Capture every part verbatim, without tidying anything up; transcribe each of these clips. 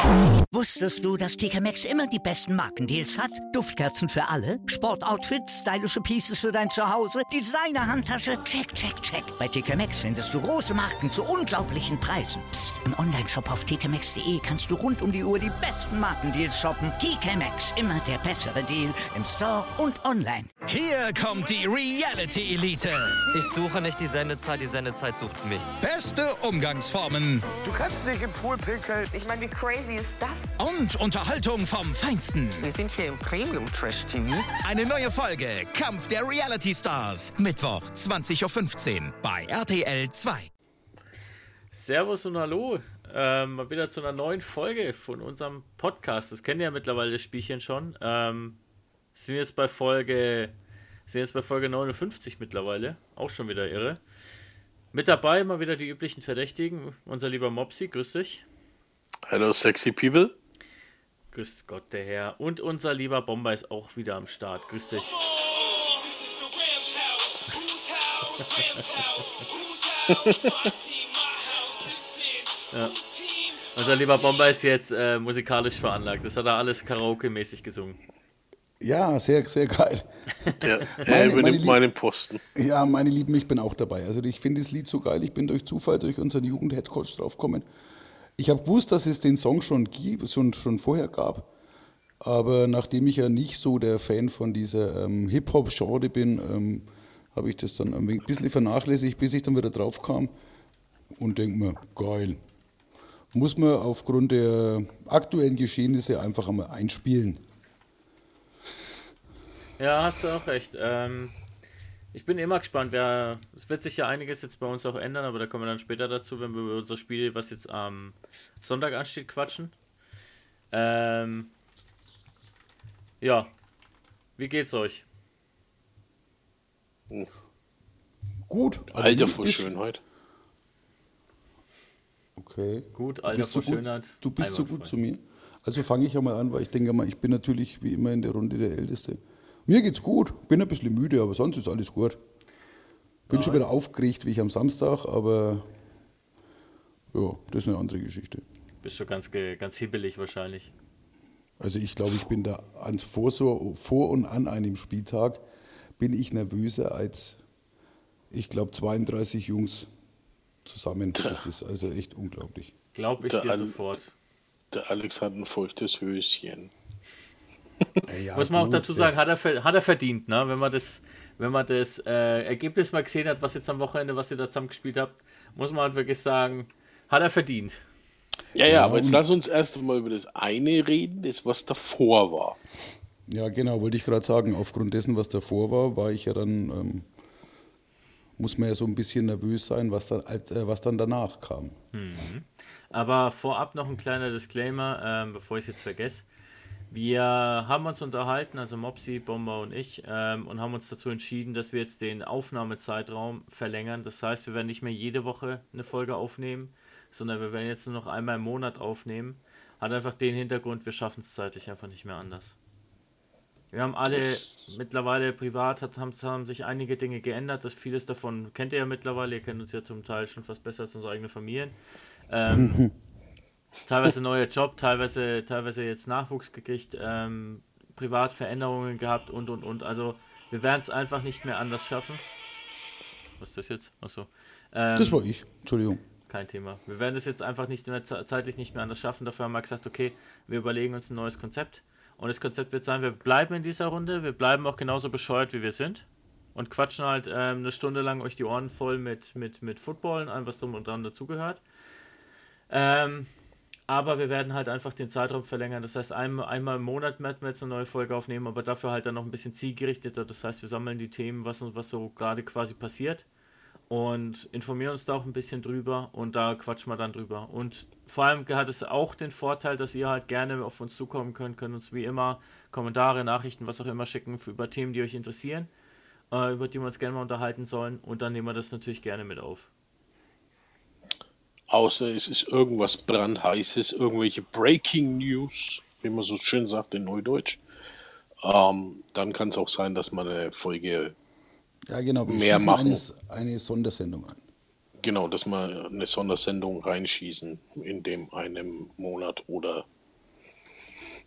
Wusstest du, dass T K Maxx immer die besten Markendeals hat? Duftkerzen für alle, Sportoutfits, stylische Pieces für dein Zuhause, Designer-Handtasche, check, check, check. Bei T K Maxx findest du große Marken zu unglaublichen Preisen. Psst. Im Onlineshop auf t k maxx punkt d e kannst du rund um die Uhr die besten Markendeals shoppen. T K Maxx, immer der bessere Deal im Store und online. Hier kommt die Reality Elite. Ich suche nicht die Sendezeit, die Sendezeit sucht mich. Beste Umgangsformen. Du kannst nicht im Pool pinkeln. Ich meine, wie crazy ist das? Und Unterhaltung vom Feinsten. Wir sind hier im Premium-Trash-T V. Eine neue Folge Kampf der Reality Stars. Mittwoch, zwanzig Uhr fünfzehn bei R T L zwei. Servus und Hallo. Ähm, mal wieder zu einer neuen Folge von unserem Podcast. Das kennen ja mittlerweile das Spielchen schon. Ähm, sind jetzt bei Folge sind jetzt bei Folge neunundfünfzig mittlerweile. Auch schon wieder irre. Mit dabei mal wieder die üblichen Verdächtigen. Unser lieber Mopsi, grüß dich. Hello, sexy people. Grüß Gott, der Herr. Und unser lieber Bomber ist auch wieder am Start. Grüß dich. Ja. Unser lieber Bomber ist jetzt äh, musikalisch veranlagt. Das hat er alles Karaoke-mäßig gesungen. Ja, sehr, sehr geil. Ja, er übernimmt meinen Posten. Ja, meine Lieben, ich bin auch dabei. Also ich finde das Lied so geil. Ich bin durch Zufall, durch unseren Jugend-Headcoach draufgekommen. Ich habe gewusst, dass es den Song schon, gibt, schon, schon vorher gab. Aber nachdem ich ja nicht so der Fan von dieser ähm, Hip-Hop-Genre bin, ähm, habe ich das dann ein bisschen vernachlässigt, bis ich dann wieder drauf kam und denke mir, geil. Muss man aufgrund der aktuellen Geschehnisse einfach einmal einspielen. Ja, hast du auch recht. Ähm, ich bin immer gespannt. Wer, es wird sich ja einiges jetzt bei uns auch ändern, aber da kommen wir dann später dazu, wenn wir über unser Spiel, was jetzt am Sonntag ansteht, quatschen. Ähm, ja, wie geht's euch? Gut. Also Alter vor Schönheit. Okay. Gut, Alter vor so Schönheit. Gut, du bist so gut zu mir. Also fange ich einmal an, weil ich denke mal, ich bin natürlich wie immer in der Runde der Älteste. Mir geht's gut, bin ein bisschen müde, aber sonst ist alles gut. Bin ja. schon wieder aufgeregt wie ich am Samstag, aber ja, das ist eine andere Geschichte. Bist schon ganz, ganz hibbelig wahrscheinlich. Also ich glaube, ich bin da an, vor, so, vor und an einem Spieltag bin ich nervöser als, ich glaube, zweiunddreißig Jungs zusammen. Das ist also echt unglaublich. Glaube ich der dir Al- sofort. Der Alex hat ein feuchtes Höschen. Ja, muss man gut, auch dazu sagen, hat er, hat er verdient, ne? Wenn man das, wenn man das äh, Ergebnis mal gesehen hat, was jetzt am Wochenende, was ihr da zusammen gespielt habt, muss man halt wirklich sagen, hat er verdient. Ja, ja, ja, aber jetzt lass uns erst einmal über das eine reden, das was davor war. Ja, genau, wollte ich gerade sagen, aufgrund dessen, was davor war, war ich ja dann, ähm, muss man ja so ein bisschen nervös sein, was dann, äh, was dann danach kam. Mhm. Aber vorab noch ein kleiner Disclaimer, ähm, bevor ich es jetzt vergesse. Wir haben uns unterhalten, also Mopsi, Bomber und ich, ähm, und haben uns dazu entschieden, dass wir jetzt den Aufnahmezeitraum verlängern. Das heißt, wir werden nicht mehr jede Woche eine Folge aufnehmen, sondern wir werden jetzt nur noch einmal im Monat aufnehmen. Hat einfach den Hintergrund, wir schaffen es zeitlich einfach nicht mehr anders. Wir haben alle das mittlerweile privat, hat, haben, haben sich einige Dinge geändert. Das vieles davon kennt ihr ja mittlerweile. Ihr kennt uns ja zum Teil schon fast besser als unsere eigenen Familien. Ähm, teilweise neuer Job, teilweise, teilweise jetzt Nachwuchs gekriegt, ähm, privat Veränderungen gehabt und und und. Also wir werden es einfach nicht mehr anders schaffen. Was ist das jetzt? Achso. Ähm, das war ich, Entschuldigung. Kein Thema. Wir werden es jetzt einfach nicht mehr zeitlich nicht mehr anders schaffen. Dafür haben wir gesagt, okay, wir überlegen uns ein neues Konzept. Und das Konzept wird sein, wir bleiben in dieser Runde, wir bleiben auch genauso bescheuert, wie wir sind. Und quatschen halt ähm, eine Stunde lang euch die Ohren voll mit, mit, mit Football und allem, was drum und dran dazugehört. Ähm, aber wir werden halt einfach den Zeitraum verlängern. Das heißt, ein, einmal im Monat werden wir jetzt eine neue Folge aufnehmen, aber dafür halt dann noch ein bisschen zielgerichteter. Das heißt, wir sammeln die Themen, was, was so gerade quasi passiert. Und informieren uns da auch ein bisschen drüber und da quatschen wir dann drüber. Und vor allem hat es auch den Vorteil, dass ihr halt gerne auf uns zukommen könnt, könnt uns wie immer Kommentare, Nachrichten, was auch immer schicken für, über Themen, die euch interessieren, äh, über die wir uns gerne mal unterhalten sollen und dann nehmen wir das natürlich gerne mit auf. Außer es ist irgendwas brandheißes, irgendwelche Breaking News, wie man so schön sagt in Neudeutsch. Ähm, dann kann es auch sein, dass man eine Folge Ja, genau, wir mehr schießen machen. Eine, eine Sondersendung an. Genau, dass wir eine Sondersendung reinschießen in dem einem Monat oder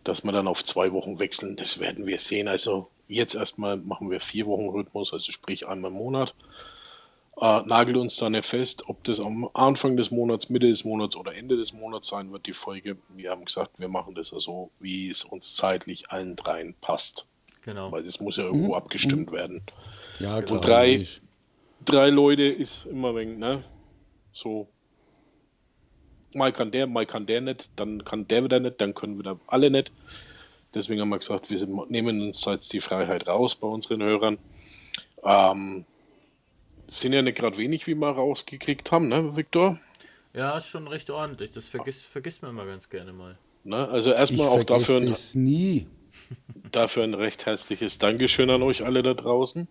dass wir dann auf zwei Wochen wechseln, das werden wir sehen. Also jetzt erstmal machen wir vier Wochen Rhythmus, also sprich einmal im Monat. Äh, nagelt uns da nicht fest, ob das am Anfang des Monats, Mitte des Monats oder Ende des Monats sein wird, die Folge. Wir haben gesagt, wir machen das also, wie es uns zeitlich allen dreien passt. Genau. Weil das muss ja irgendwo Mhm. abgestimmt werden. Ja, klar. Und drei, logisch. drei Leute ist immer ein wenig, ne? So. Mal kann der, mal kann der nicht, dann kann der wieder nicht, dann können wieder alle nicht. Deswegen haben wir gesagt, wir sind, nehmen uns jetzt die Freiheit raus bei unseren Hörern. Ähm, sind ja nicht gerade wenig, wie wir rausgekriegt haben, ne, Viktor? Ja, ist schon recht ordentlich. Das vergisst, vergisst man immer ganz gerne mal. Ne? Also Ich erstmal auch vergesse dafür ein, das nie. dafür ein recht herzliches Dankeschön an euch alle da draußen.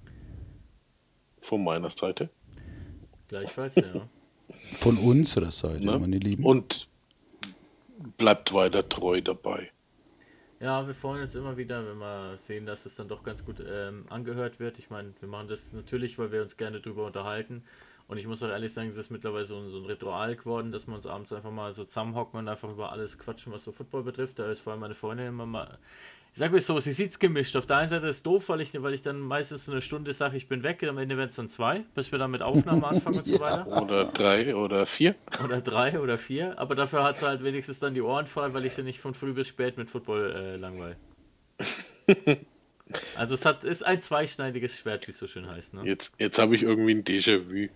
Von meiner Seite. Gleichfalls, ja. Von unserer Seite, Ne? meine Lieben. Und bleibt weiter treu dabei. Ja, wir freuen uns immer wieder, wenn wir sehen, dass es dann doch ganz gut ähm, angehört wird. Ich meine, wir machen das natürlich, weil wir uns gerne drüber unterhalten. Und ich muss auch ehrlich sagen, es ist mittlerweile so ein, so ein Ritual geworden, dass wir uns abends einfach mal so zusammenhocken und einfach über alles quatschen, was so Football betrifft. Da ist vor allem meine Freundin immer mal... Ich sag mal so, sie sieht's gemischt. Auf der einen Seite ist es doof, weil ich, weil ich dann meistens so eine Stunde sage, ich bin weg. Am Ende werden es dann zwei, bis wir dann mit Aufnahmen anfangen und so weiter. Oder drei oder vier. Oder drei oder vier. Aber dafür hat sie halt wenigstens dann die Ohren frei, weil ich sie nicht von früh bis spät mit Football äh, langweile. Also es hat, ist ein zweischneidiges Schwert, wie es so schön heißt. Ne? Jetzt, jetzt habe ich irgendwie ein Déjà-vu.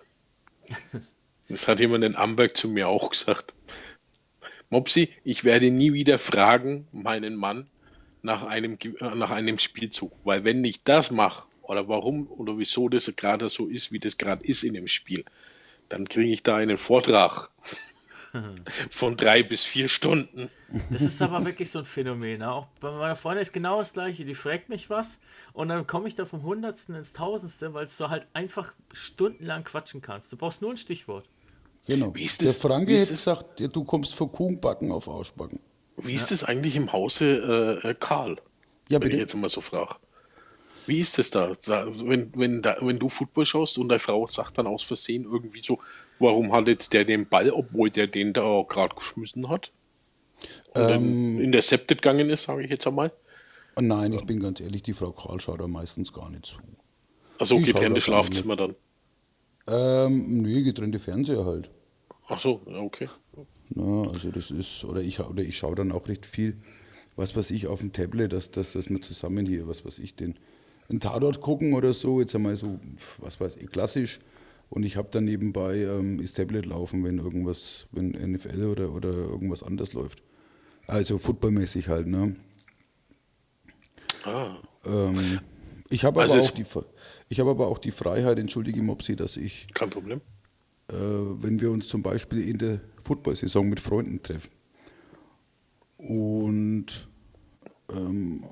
Das hat jemand in Amberg zu mir auch gesagt. Mopsi, ich werde nie wieder fragen, meinen Mann, nach einem, Ge- äh, nach einem Spielzug. Weil wenn ich das mache, oder warum oder wieso das gerade so ist, wie das gerade ist in dem Spiel, dann kriege ich da einen Vortrag von drei bis vier Stunden. Das ist aber wirklich so ein Phänomen. Ne? Auch bei meiner Freundin ist genau das Gleiche. Die fragt mich was und dann komme ich da vom Hundertsten ins Tausendste, weil du halt einfach stundenlang quatschen kannst. Du brauchst nur ein Stichwort. Genau. Wie ist Der das- Franke wie ist hätte das- gesagt, ja, du kommst von Kuchenbacken auf Arschbacken. Wie ist das eigentlich im Hause äh, äh, Karl? Ja, Wenn bitte. ich jetzt mal so frage. Wie ist das da? Sa- Wenn, wenn, da? wenn du Football schaust und deine Frau sagt dann aus Versehen irgendwie so, warum hat jetzt der den Ball, obwohl der den da gerade geschmissen hat? Und Ähm, dann intercepted gegangen ist, sage ich jetzt einmal. Oh nein, ich bin ganz ehrlich, die Frau Karl schaut da meistens gar nicht zu. Also Die schaut getrennte da gar nicht. Schlafzimmer dann. Ähm, nee, getrennte Fernseher halt. Ach so, ja, okay. Na, also das ist, oder ich, oder ich schaue dann auch recht viel, was weiß ich, auf dem Tablet, dass, dass, dass wir zusammen hier, was weiß ich, den, einen Tatort gucken oder so, jetzt einmal so, was weiß ich, klassisch. Und ich habe dann nebenbei ähm, das Tablet laufen, wenn irgendwas, wenn N F L oder, oder irgendwas anders läuft. Also footballmäßig halt, ne? Ah, Ähm, ich habe Also aber, es- auch die Fe- ich hab aber auch die Freiheit, entschuldige Mopsi, dass ich, kein Problem. äh, wenn wir uns zum Beispiel in der Football-Saison mit Freunden treffen und ähm,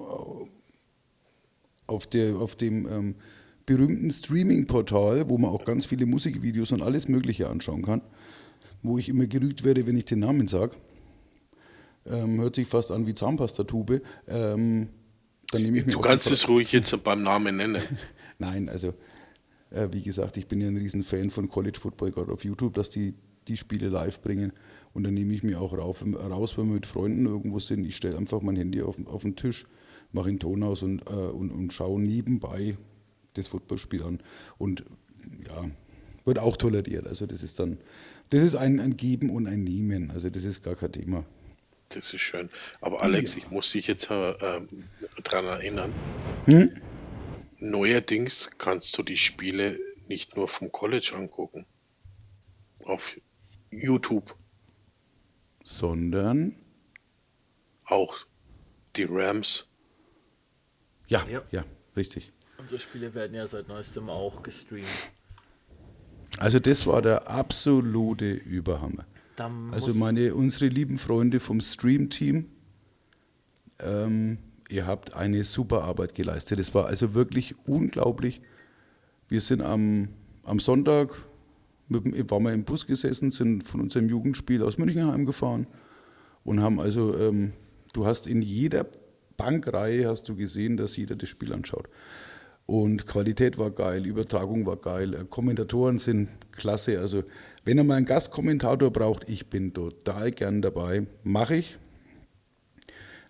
auf, der, auf dem ähm, berühmten Streaming-Portal, wo man auch ganz viele Musikvideos und alles Mögliche anschauen kann, wo ich immer gerügt werde, wenn ich den Namen sage, ähm, hört sich fast an wie Zahnpastatube, ähm, dann nehme ich mir Du auch die kannst Fre- es ruhig jetzt beim Namen nennen. Nein, also äh, wie gesagt, ich bin ja ein riesen Fan von College Football, gerade auf YouTube, dass die die Spiele live bringen. Und dann nehme ich mir auch rauf, raus, wenn wir mit Freunden irgendwo sind. Ich stelle einfach mein Handy auf, auf den Tisch, mache den Ton aus und, äh, und, und schaue nebenbei das Footballspiel an. Und ja, wird auch toleriert. Also das ist dann, das ist ein, ein Geben und ein Nehmen. Also das ist gar kein Thema. Das ist schön. Aber Alex, ich muss dich jetzt äh, ähm, dran erinnern. Hm? Neuerdings kannst du die Spiele nicht nur vom College angucken. Auf YouTube. Sondern, Auch die Rams. ja, Ja. ja, richtig. Unsere Spiele werden ja seit neuestem auch gestreamt. Also das war der absolute Überhammer. Da Also muss- meine, unsere lieben Freunde vom Stream-Team, ähm, ihr habt eine super Arbeit geleistet. Das war also wirklich unglaublich. Wir sind am, am Sonntag, mit, dem- waren wir im Bus gesessen, sind von unserem Jugendspiel aus München heimgefahren und haben also, ähm, du hast in jeder Bankreihe hast du gesehen, dass jeder das Spiel anschaut. Und Qualität war geil, Übertragung war geil, äh, Kommentatoren sind klasse. Also wenn ihr mal einen Gastkommentator braucht, ich bin total gern dabei, mache ich.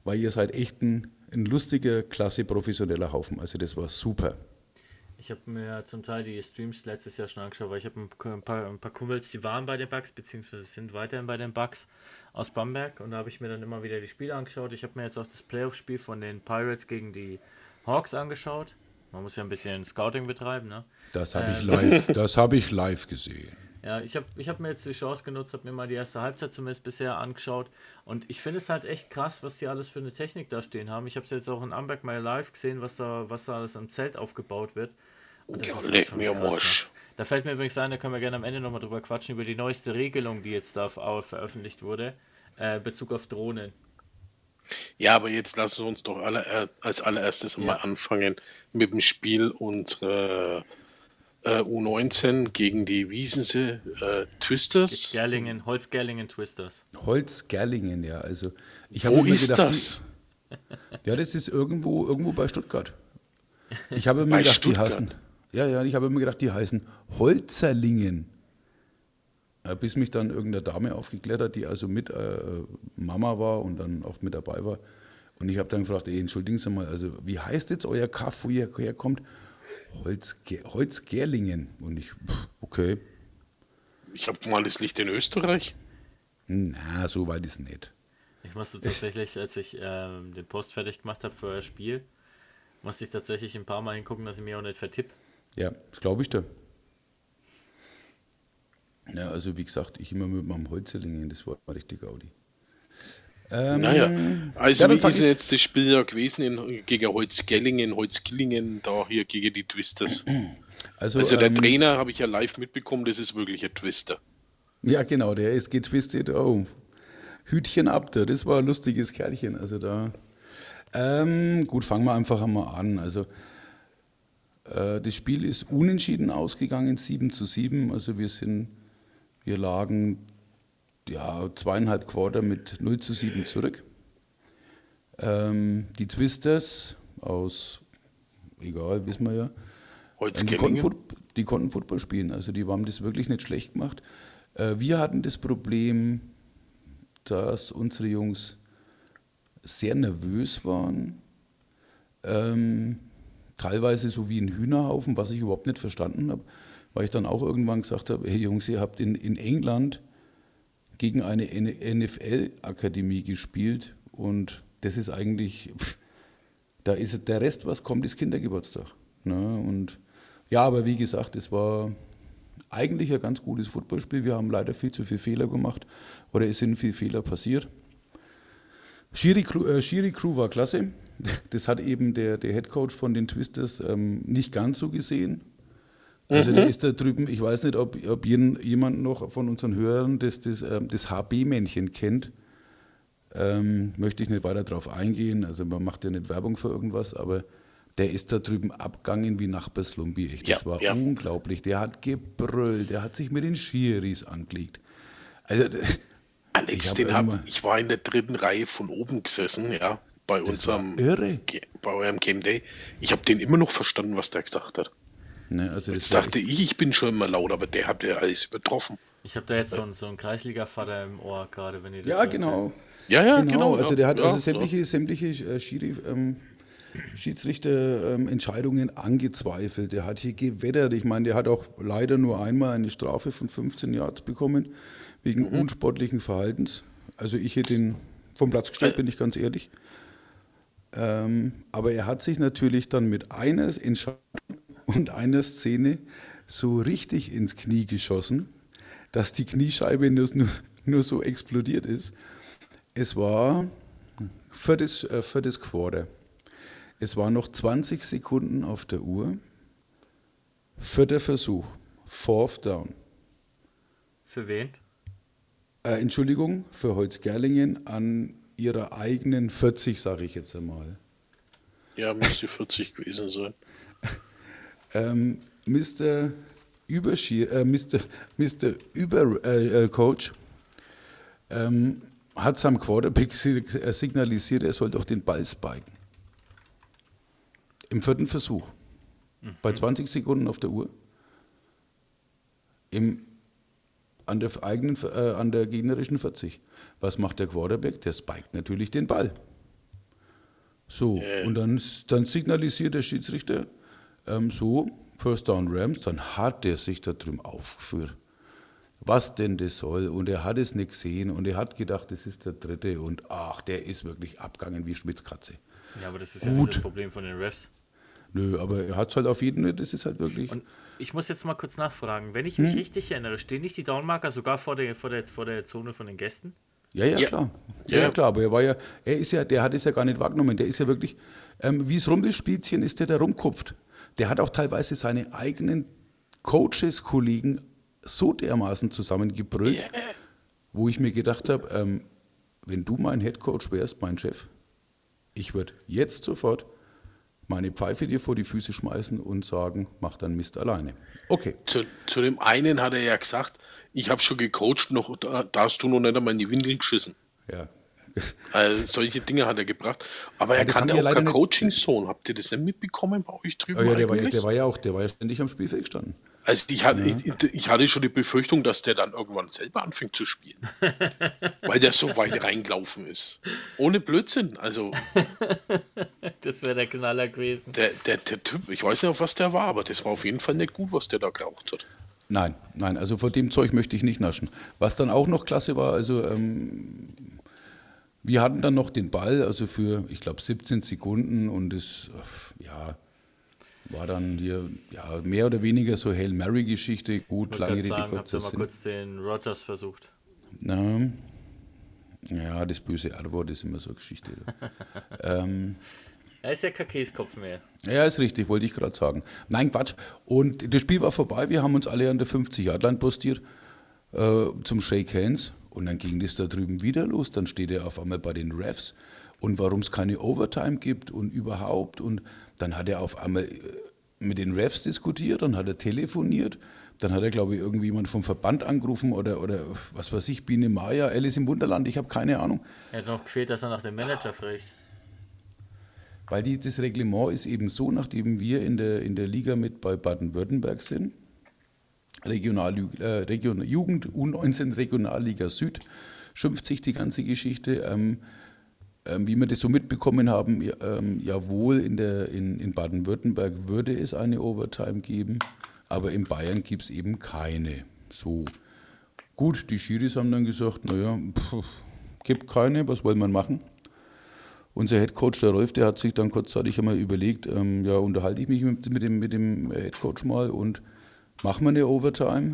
weil ihr seid echt ein, ein lustiger, klasse, professioneller Haufen. Also das war super. Ich habe mir zum Teil die Streams letztes Jahr schon angeschaut, weil ich habe ein paar, ein paar Kumpels, die waren bei den Bucks, beziehungsweise sind weiterhin bei den Bucks aus Bamberg, und da habe ich mir dann immer wieder die Spiele angeschaut. Ich habe mir jetzt auch das Playoff-Spiel von den Pirates gegen die Hawks angeschaut. Man muss ja ein bisschen Scouting betreiben, ne? Das habe ich Ähm. live, das habe ich live gesehen. Ja, ich habe ich hab mir jetzt die Chance genutzt, habe mir mal die erste Halbzeit zumindest bisher angeschaut, und ich finde es halt echt krass, was die alles für eine Technik da stehen haben. Ich habe es jetzt auch in Amberg mal live gesehen, was da, was da alles am Zelt aufgebaut wird. Und das Ja, ist halt leck schon mir krass, Mosch. ne? Da fällt mir übrigens ein, da können wir gerne am Ende nochmal drüber quatschen, über die neueste Regelung, die jetzt da ver- veröffentlicht wurde, äh, Bezug auf Drohnen. Ja, aber jetzt lassen wir uns doch alle, äh, als allererstes Ja. mal anfangen mit dem Spiel unserer äh, U neunzehn gegen die, wie hießen sie, äh, Twisters. Gerlingen, Holzgerlingen Twisters. Holzgerlingen, ja. Also ich habe Wo immer ist gedacht, das? Die, ja, das ist irgendwo, irgendwo bei Stuttgart. Ich habe immer Bei gedacht, Stuttgart? die heißen. Ja, ja, ich habe immer gedacht, die heißen Holzerlingen. Äh, Bis mich dann irgendeine Dame aufgeklärt hat, die also mit äh, Mama war und dann auch mit dabei war. Und ich habe dann gefragt, ey, entschuldigen Sie mal, also wie heißt jetzt euer Kaff, wo ihr herkommt? Holzge Holzgerlingen. Und ich, pff, okay, Ich habe mal das Licht in Österreich. na, so weit ist nicht. Ich musste tatsächlich, als ich ähm, den Post fertig gemacht habe für euer Spiel, musste ich tatsächlich ein paar Mal hingucken, dass ich mich auch nicht vertipp. Ja, das glaube ich dir. Ja, also wie gesagt, ich immer mit meinem Holzerlingen, das war richtig Audi. Ähm, Naja, also ja, dann wie fang ist ich- jetzt das Spiel ja gewesen in, gegen Holzgellingen, Holzkillingen, da hier gegen die Twisters. Also, Also der ähm, Trainer habe ich ja live mitbekommen, das ist wirklich ein Twister. Ja, genau, der ist getwistet. Oh, Hütchen ab, da. Das war ein lustiges Kerlchen. Also da. Ähm, gut, fangen wir einfach einmal an. Also äh, das Spiel ist unentschieden ausgegangen, sieben zu sieben. Also wir sind, wir lagen ja zweieinhalb Quarter mit null zu sieben zurück. Ähm, die Twisters aus, egal, wissen wir ja, ähm, die, konnten Holzgellingen. Foot, die konnten Football spielen, also die haben das wirklich nicht schlecht gemacht. Äh, wir hatten das Problem, dass unsere Jungs sehr nervös waren, ähm, teilweise so wie ein Hühnerhaufen, was ich überhaupt nicht verstanden habe, weil ich dann auch irgendwann gesagt habe, hey Jungs, ihr habt in, in England gegen eine N F L-Akademie gespielt und das ist eigentlich, pff, da ist der Rest, was kommt, ist Kindergeburtstag. Ne? Und ja, aber wie gesagt, es war eigentlich ein ganz gutes Footballspiel. Wir haben leider viel zu viele Fehler gemacht oder es sind viele Fehler passiert. Schiri Crew, äh, Schiri Crew war klasse. Das hat eben der, der Headcoach von den Twisters ähm, nicht ganz so gesehen. Also der ist da drüben, ich weiß nicht, ob, ob jeden, jemand noch von unseren Hörern das, das, ähm, das H B-Männchen kennt. Ähm, möchte ich nicht weiter drauf eingehen. Also man macht ja nicht Werbung für irgendwas, aber der ist da drüben abgegangen wie Nachbarslumbi. Echt. Das Ja, war ja. unglaublich. Der hat gebrüllt, der hat sich mit den Schiris angelegt. Also Alex, Ich hab den hab, immer- ich war in der dritten Reihe von oben gesessen, ja, bei Das war unserem irre. Ge- bei eurem Game Day. Ich habe den immer noch verstanden, was der gesagt hat. Ne, also das Jetzt war dachte ich, ich bin schon immer laut, aber der hat ja alles übertroffen. Ich habe da jetzt so einen, so einen Kreisliga-Vater im Ohr gerade, wenn ihr das Ja, so genau. Ja, ja, genau. genau. Also ja, der hat ja, also sämtliche, sämtliche äh, Schiri, ähm, Schiedsrichter-Entscheidungen angezweifelt. Der hat hier gewettert. Ich meine, der hat auch leider nur einmal eine Strafe von fünfzehn Yards bekommen, wegen Mhm. unsportlichen Verhaltens. Also ich hätte ihn vom Platz gestellt, bin ich ganz ehrlich. Ähm, aber er hat sich natürlich dann mit einer Entscheidung und einer Szene so richtig ins Knie geschossen, dass die Kniescheibe nur, nur, nur so explodiert ist. Es war viertes, äh, viertes Quarter. Es waren noch zwanzig Sekunden auf der Uhr. Vierter Versuch. Fourth down. Für wen? Äh, Entschuldigung, für Holzgerlingen an ihrer eigenen vierzig, sage ich jetzt einmal. ja, müsste vierzig gewesen sein. Ähm, Mister Überschier, äh, Mister Mister Über äh, äh, Coach ähm, hat seinem Quarterback si- äh, signalisiert, er soll doch den Ball spiken. Im vierten Versuch. Bei zwanzig Sekunden auf der Uhr. Im, an, der eigenen, äh, an der gegnerischen vierzig. Was macht der Quarterback? Der spiked natürlich den Ball. So, Ja. und dann, dann signalisiert der Schiedsrichter ähm, so, First Down Rams, dann hat er sich da drüben aufgeführt. Was denn das soll? Und er hat es nicht gesehen und er hat gedacht, das ist der dritte und ach, der ist wirklich abgegangen wie Schmitzkatze. Ja, aber das ist ja Gut. nicht das Problem von den Refs. Nö, aber er hat es halt auf jeden Fall, das ist halt wirklich... Und ich muss jetzt mal kurz nachfragen. Wenn ich mich richtig erinnere, stehen nicht die Downmarker sogar vor der, vor der, vor der Zone von den Gästen? Ja, ja, Ja. klar. Ja, Ja. ja, klar, aber er war ja, er ist ja, der hat es ja gar nicht wahrgenommen, der ist ja wirklich, ähm, wie es Rumpelspielchen ist, der da rumkupft. Der hat auch teilweise seine eigenen Coaches, Kollegen so dermaßen zusammengebrüllt, wo ich mir gedacht habe, ähm, wenn du mein Headcoach wärst, mein Chef, ich würde jetzt sofort meine Pfeife dir vor die Füße schmeißen und sagen, mach dann Mist alleine. Okay. Zu, zu dem einen hat er ja gesagt, ich habe schon gecoacht, noch, da, da hast du noch nicht einmal in die Windel geschissen. Ja. Also solche Dinge hat er gebracht. Aber Ja, er das kann haben ja wir auch leider kein nicht- Coaching-Sohn. Habt ihr das nicht mitbekommen bei euch drüben? Oh ja, der war, ja, eigentlich? der war ja auch, der war ja ständig am Spielfeld gestanden. Also ich hatte, ich, ich hatte schon die Befürchtung, dass der dann irgendwann selber anfängt zu spielen. Weil der so weit reingelaufen ist. Ohne Blödsinn. Also Das wäre der Knaller gewesen. der, der, der Typ, ich weiß nicht, auf was der war, aber das war auf jeden Fall nicht gut, was der da geraucht hat. Nein, nein, also vor dem Zeug möchte ich nicht naschen. Was dann auch noch klasse war, also ähm, wir hatten dann noch den Ball, also für, ich glaube, siebzehn Sekunden und es, ach, ja, war dann hier ja, mehr oder weniger so Hail Mary-Geschichte. Gut, Ich lange wollte Rede, sagen, habt kurzer ihr mal Sinn. kurz den Rogers versucht. Na, ja, das böse R-Wort ist immer so eine Geschichte. ähm, Er ist ja kein Käskopf mehr. Ja, ist richtig, wollte ich gerade sagen. Nein, Quatsch. Und das Spiel war vorbei, wir haben uns alle an der fünfzig-Yard-Line postiert äh, zum Shake Hands und dann ging das da drüben wieder los. Dann steht er auf einmal bei den Refs und warum es keine Overtime gibt und überhaupt. Und dann hat er auf einmal äh, mit den Refs diskutiert, dann hat er telefoniert, dann hat er, glaube ich, irgendwie jemand vom Verband angerufen oder, oder was weiß ich, Biene Maya, Alice im Wunderland, ich habe keine Ahnung. Er hat noch gefehlt, dass er nach dem Manager fragt. Weil die, das Reglement ist eben so, nachdem wir in der, in der Liga mit bei Baden-Württemberg sind, Regional, äh, Region, Jugend U neunzehn Regionalliga Süd, schimpft sich die ganze Geschichte. Ähm, ähm, wie wir das so mitbekommen haben, ja, ähm, jawohl, in, der, in, in Baden-Württemberg würde es eine Overtime geben, aber in Bayern gibt es eben keine. So. Gut, die Schiris haben dann gesagt, naja, pff, gibt keine, was wollen wir machen? Unser Headcoach, der Rolf, der hat sich dann kurzzeitig einmal überlegt, ähm, ja, unterhalte ich mich mit, mit, dem, mit dem Headcoach mal und machen wir eine Overtime.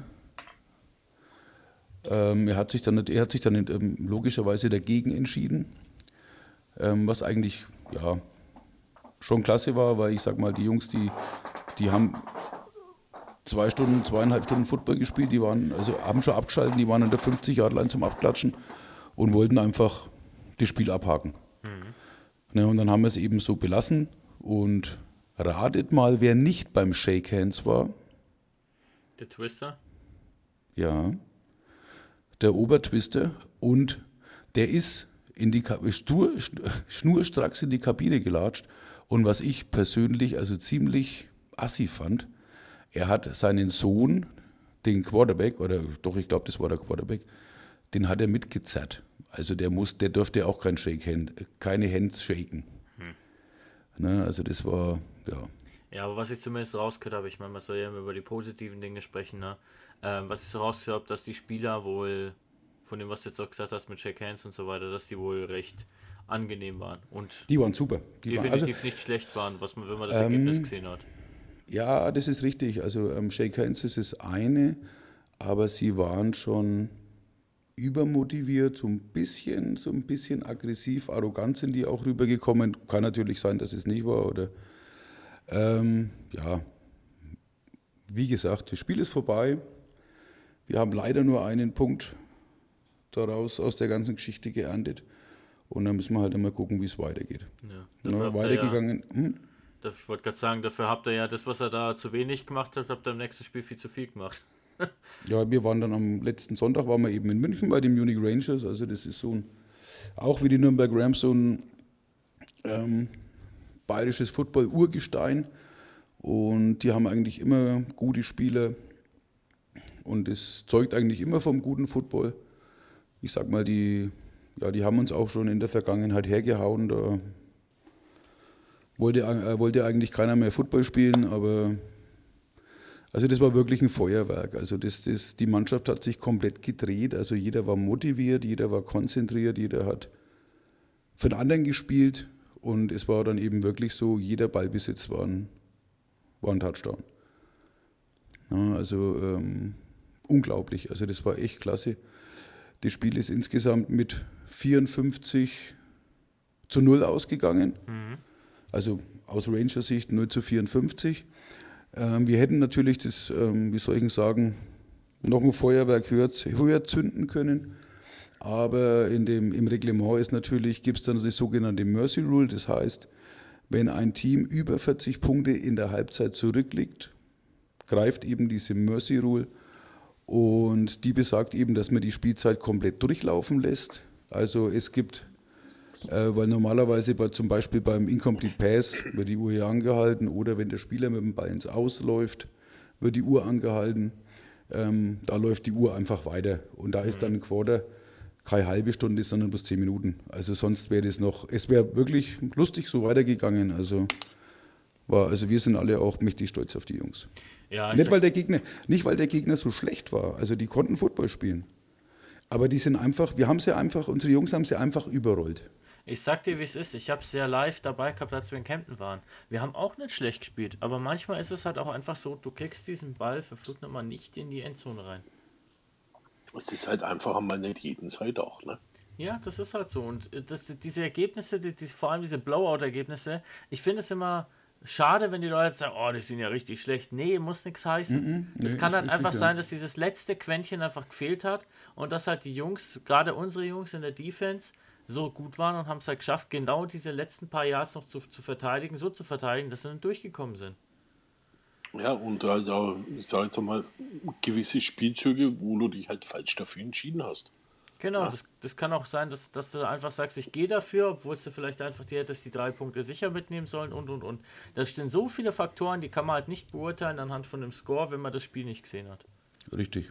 Ähm, er hat sich dann, er hat sich dann ähm, logischerweise dagegen entschieden, ähm, was eigentlich ja, schon klasse war, weil ich sag mal, die Jungs, die, die haben zwei Stunden, zweieinhalb Stunden Football gespielt, die waren, also haben schon abgeschaltet, die waren an der fünfzig-Yard-Line zum Abklatschen und wollten einfach das Spiel abhaken. Ne, und dann haben wir es eben so belassen und ratet mal, wer nicht beim Shake Hands war. Der Twister? Ja, der Obertwister und der ist in die Ka- stur, schnurstracks in die Kabine gelatscht und was ich persönlich also ziemlich assi fand, er hat seinen Sohn, den Quarterback, oder doch, ich glaube, das war der Quarterback, den hat er mitgezerrt. Also der muss, der durfte auch kein Shake Hand, keine Hands shaken. Hm. Ne, also das war, ja. Ja, aber was ich zumindest rausgehört habe, ich meine, man soll ja immer über die positiven Dinge sprechen, ne? Ähm, was ich so rausgehört habe, dass die Spieler wohl, von dem, was du jetzt auch gesagt hast mit Shake Hands und so weiter, dass die wohl recht angenehm waren und Die waren super. Die waren, definitiv also, nicht schlecht waren, was man, wenn man das Ähm, Ergebnis gesehen hat. ja, das ist richtig. Also ähm, Shake Hands ist das eine, aber sie waren schon übermotiviert, so ein bisschen, so ein bisschen aggressiv, arrogant sind die auch rübergekommen. Kann natürlich sein, dass es nicht war. Oder ähm, ja, wie gesagt, das Spiel ist vorbei. Wir haben leider nur einen Punkt daraus aus der ganzen Geschichte geerntet. Und dann müssen wir halt immer gucken, wie es weitergeht. Ja, Na, dafür habt ihr weitergegangen. Hm? Ja, ich wollte gerade sagen, dafür habt ihr ja das, was er da zu wenig gemacht hat, habt ihr im nächsten Spiel viel zu viel gemacht. Ja, wir waren dann am letzten Sonntag, waren wir eben in München bei den Munich Rangers. Also das ist so ein, auch wie die Nürnberg Rams, so ein ähm, bayerisches Football-Urgestein. Und die haben eigentlich immer gute Spieler. Und es zeugt eigentlich immer vom guten Football. Ich sag mal, die, ja, die haben uns auch schon in der Vergangenheit hergehauen. Da Wollte, äh, wollte eigentlich keiner mehr Football spielen, aber also das war wirklich ein Feuerwerk. Also das, das, die Mannschaft hat sich komplett gedreht. Also jeder war motiviert, jeder war konzentriert, jeder hat für den anderen gespielt und es war dann eben wirklich so, jeder Ballbesitz war ein, war ein Touchdown. Ja, also ähm, unglaublich. Also das war echt klasse. Das Spiel ist insgesamt mit vierundfünfzig zu null ausgegangen. Mhm. Also aus Rangers-Sicht null zu vierundfünfzig. Ähm, wir hätten natürlich das, ähm, wie soll ich sagen, noch ein Feuerwerk höher, höher zünden können. Aber in dem, im Reglement ist natürlich, gibt es dann das sogenannte Mercy Rule. Das heißt, wenn ein Team über vierzig Punkte in der Halbzeit zurückliegt, greift eben diese Mercy Rule. Und die besagt eben, dass man die Spielzeit komplett durchlaufen lässt. Also es gibt, äh, weil normalerweise bei, zum Beispiel beim Incomplete Pass wird die Uhr ja angehalten oder wenn der Spieler mit dem Ball ins Ausläuft, wird die Uhr angehalten. Ähm, da läuft die Uhr einfach weiter. Und da ist dann ein Quarter keine halbe Stunde, sondern bloß zehn Minuten. Also sonst wäre das noch, es wäre wirklich lustig so weitergegangen. Also, war, also wir sind alle auch mächtig stolz auf die Jungs. Ja, nicht, weil der Gegner, nicht, weil der Gegner so schlecht war. Also die konnten Football spielen. Aber die sind einfach, wir haben sie einfach, unsere Jungs haben sie einfach überrollt. Ich sag dir, wie es ist. Ich habe es ja live dabei gehabt, als wir in Kempten waren. Wir haben auch nicht schlecht gespielt. Aber manchmal ist es halt auch einfach so, du kriegst diesen Ball verflucht nochmal nicht in die Endzone rein. Es ist halt einfach mal nicht jeden Zeit auch, ne? Ja, das ist halt so. Und das, diese Ergebnisse, die, die, vor allem diese Blowout-Ergebnisse, ich finde es immer schade, wenn die Leute sagen, oh, die sind ja richtig schlecht. Nee, muss nichts heißen. Es mm-mm, nee, kann halt einfach richtig, sein, dass dieses letzte Quäntchen einfach gefehlt hat und dass halt die Jungs, gerade unsere Jungs in der Defense, so gut waren und haben es halt geschafft, genau diese letzten paar Yards noch zu, zu verteidigen, so zu verteidigen, dass sie dann durchgekommen sind. Ja, und also, ich sage jetzt einmal, gewisse Spielzüge, wo du dich halt falsch dafür entschieden hast. Genau, ja. das, das kann auch sein, dass, dass du einfach sagst, ich gehe dafür, obwohl du vielleicht einfach die hättest die drei Punkte sicher mitnehmen sollen und, und, und. Da stehen so viele Faktoren, die kann man halt nicht beurteilen anhand von dem Score, wenn man das Spiel nicht gesehen hat. Richtig.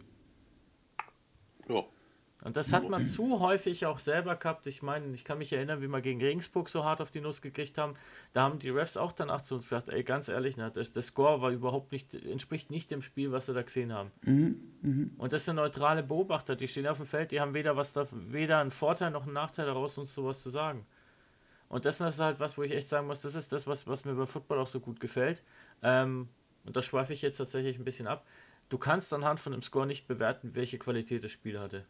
Ja. Und das hat man zu häufig auch selber gehabt. Ich meine, ich kann mich erinnern, wie wir gegen Regensburg so hart auf die Nuss gekriegt haben. Da haben die Refs auch danach zu uns gesagt, ey, ganz ehrlich, ne, der, der Score war überhaupt nicht, entspricht nicht dem Spiel, was wir da gesehen haben. Mhm, mh. Und das sind neutrale Beobachter, die stehen auf dem Feld, die haben weder was da, weder einen Vorteil noch einen Nachteil daraus, uns sowas zu sagen. Und das ist halt was, wo ich echt sagen muss, das ist das, was, was mir bei Football auch so gut gefällt. Ähm, und da schweife ich jetzt tatsächlich ein bisschen ab. Du kannst anhand von dem Score nicht bewerten, welche Qualität das Spiel hatte.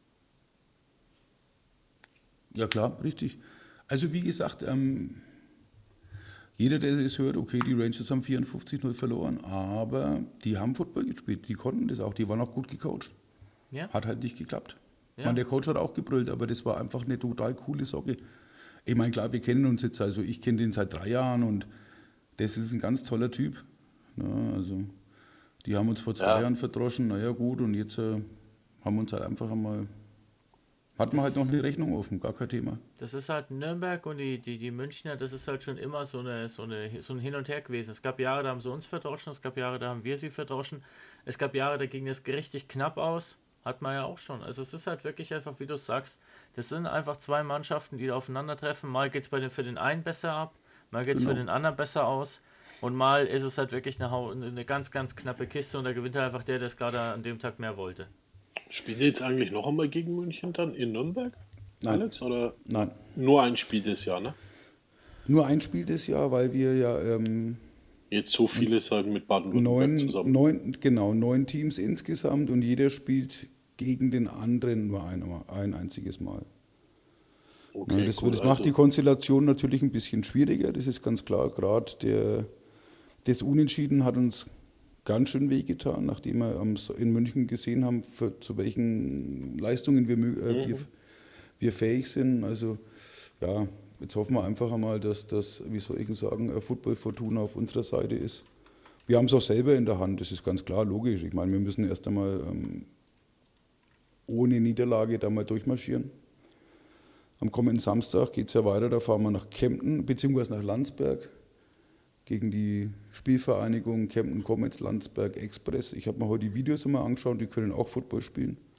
Ja klar, richtig. Also wie gesagt, ähm, jeder, der es hört, okay, die Rangers haben vierundfünfzig null verloren, aber die haben Football gespielt, die konnten das auch, die waren auch gut gecoacht. Ja. Hat halt nicht geklappt. Ja. Ich meine, der Coach hat auch gebrüllt, aber das war einfach eine total coole Sache. Ich meine, klar, wir kennen uns jetzt, also ich kenne den seit drei Jahren und das ist ein ganz toller Typ. Ja, also die haben uns vor zwei ja. Jahren verdroschen, naja gut, und jetzt äh, haben wir uns halt einfach einmal... Hat man halt noch eine Rechnung offen, gar kein Thema. Das ist halt Nürnberg und die, die, die Münchner, das ist halt schon immer so, eine, so, eine, so ein Hin und Her gewesen. Es gab Jahre, da haben sie uns verdroschen, es gab Jahre, da haben wir sie verdroschen. Es gab Jahre, da ging es richtig knapp aus, hat man ja auch schon. Also es ist halt wirklich einfach, wie du sagst, das sind einfach zwei Mannschaften, die da aufeinandertreffen. Mal geht es für den einen besser ab, mal geht es genau. für den anderen besser aus. Und mal ist es halt wirklich eine, eine ganz, ganz knappe Kiste und da gewinnt halt einfach der, der es gerade an dem Tag mehr wollte. Spielt ihr jetzt eigentlich noch einmal gegen München dann in Nürnberg? Nein. Alex, oder Nein. Nur ein Spiel das Jahr, ne? Nur ein Spiel das Jahr, weil wir ja... Ähm, jetzt so viele sagen mit Baden-Württemberg zusammen. Neun, genau, neun Teams insgesamt und jeder spielt gegen den anderen nur ein, ein einziges Mal. Okay, ja, das, cool. das macht also die Konstellation natürlich ein bisschen schwieriger, das ist ganz klar. Gerade der, das Unentschieden hat uns ganz schön wehgetan, nachdem wir in München gesehen haben, für, zu welchen Leistungen wir, äh, wir, wir fähig sind. Also ja, jetzt hoffen wir einfach einmal, dass das, wie soll ich sagen, Football Fortuna auf unserer Seite ist. Wir haben es auch selber in der Hand, das ist ganz klar, logisch. Ich meine, wir müssen erst einmal ähm, ohne Niederlage da mal durchmarschieren. Am kommenden Samstag geht es ja weiter, da fahren wir nach Kempten, beziehungsweise nach Landsberg, gegen die Spielvereinigung Kempten Comets Landsberg Express. Ich habe mir heute die Videos immer angeschaut, die können auch Football spielen.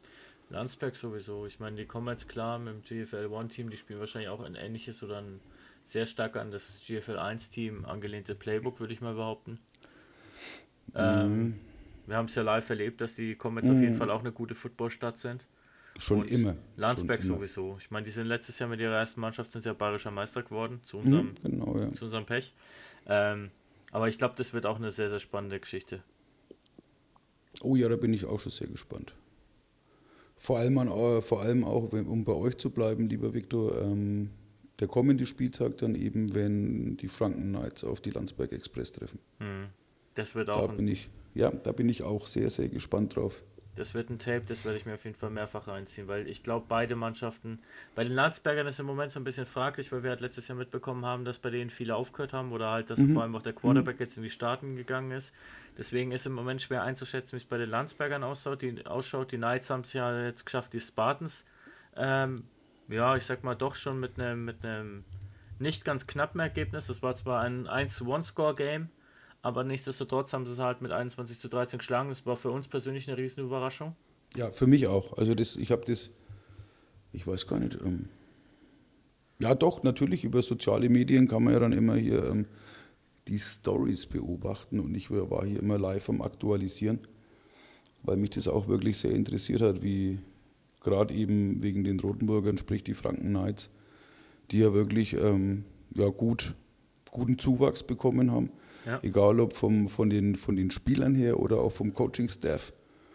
Landsberg sowieso. Ich meine, die kommen jetzt klar mit dem G F L eins Team, die spielen wahrscheinlich auch ein ähnliches oder ein sehr stark an das G F L eins Team angelehnte Playbook, würde ich mal behaupten. Mhm. Ähm, wir haben es ja live erlebt, dass die Comets mhm. auf jeden Fall auch eine gute Footballstadt sind. Schon Und immer. Landsberg Schon sowieso. immer. Ich meine, die sind letztes Jahr mit ihrer ersten Mannschaft sind ja bayerischer Meister geworden, zu unserem, mhm, genau, ja. zu unserem Pech. Ähm, aber ich glaube, das wird auch eine sehr, sehr spannende Geschichte. Oh ja, da bin ich auch schon sehr gespannt. Vor allem, an, vor allem auch, um bei euch zu bleiben, lieber Viktor, ähm, der kommende Spieltag dann eben, wenn die Franken Knights auf die Landsberg Express treffen. Hm. Das wird auch da bin ich, ja, da bin ich auch sehr, sehr gespannt drauf. Das wird ein Tape, das werde ich mir auf jeden Fall mehrfach reinziehen, weil ich glaube, beide Mannschaften, bei den Landsbergern ist im Moment so ein bisschen fraglich, weil wir halt letztes Jahr mitbekommen haben, dass bei denen viele aufgehört haben oder halt, dass mhm. vor allem auch der Quarterback mhm. jetzt in die Staaten gegangen ist. Deswegen ist im Moment schwer einzuschätzen, wie es bei den Landsbergern ausschaut. Die, ausschaut. die Knights haben es ja jetzt geschafft, die Spartans, ähm, ja, ich sag mal doch schon mit einem mit einem nicht ganz knappen Ergebnis. Das war zwar ein eins zu eins Score Game, aber nichtsdestotrotz haben sie es halt mit einundzwanzig zu dreizehn geschlagen. Das war für uns persönlich eine riesen Überraschung. Ja, für mich auch. Also das, ich habe das, ich weiß gar nicht. Ähm, ja doch, natürlich, über soziale Medien kann man ja dann immer hier ähm, die Stories beobachten und ich war hier immer live am Aktualisieren, weil mich das auch wirklich sehr interessiert hat, wie gerade eben wegen den Rotenburgern, sprich die Franken Knights, die ja wirklich ähm, ja, gut, guten Zuwachs bekommen haben. Ja. Egal ob vom, von, den, von den Spielern her oder auch vom Coaching-Staff.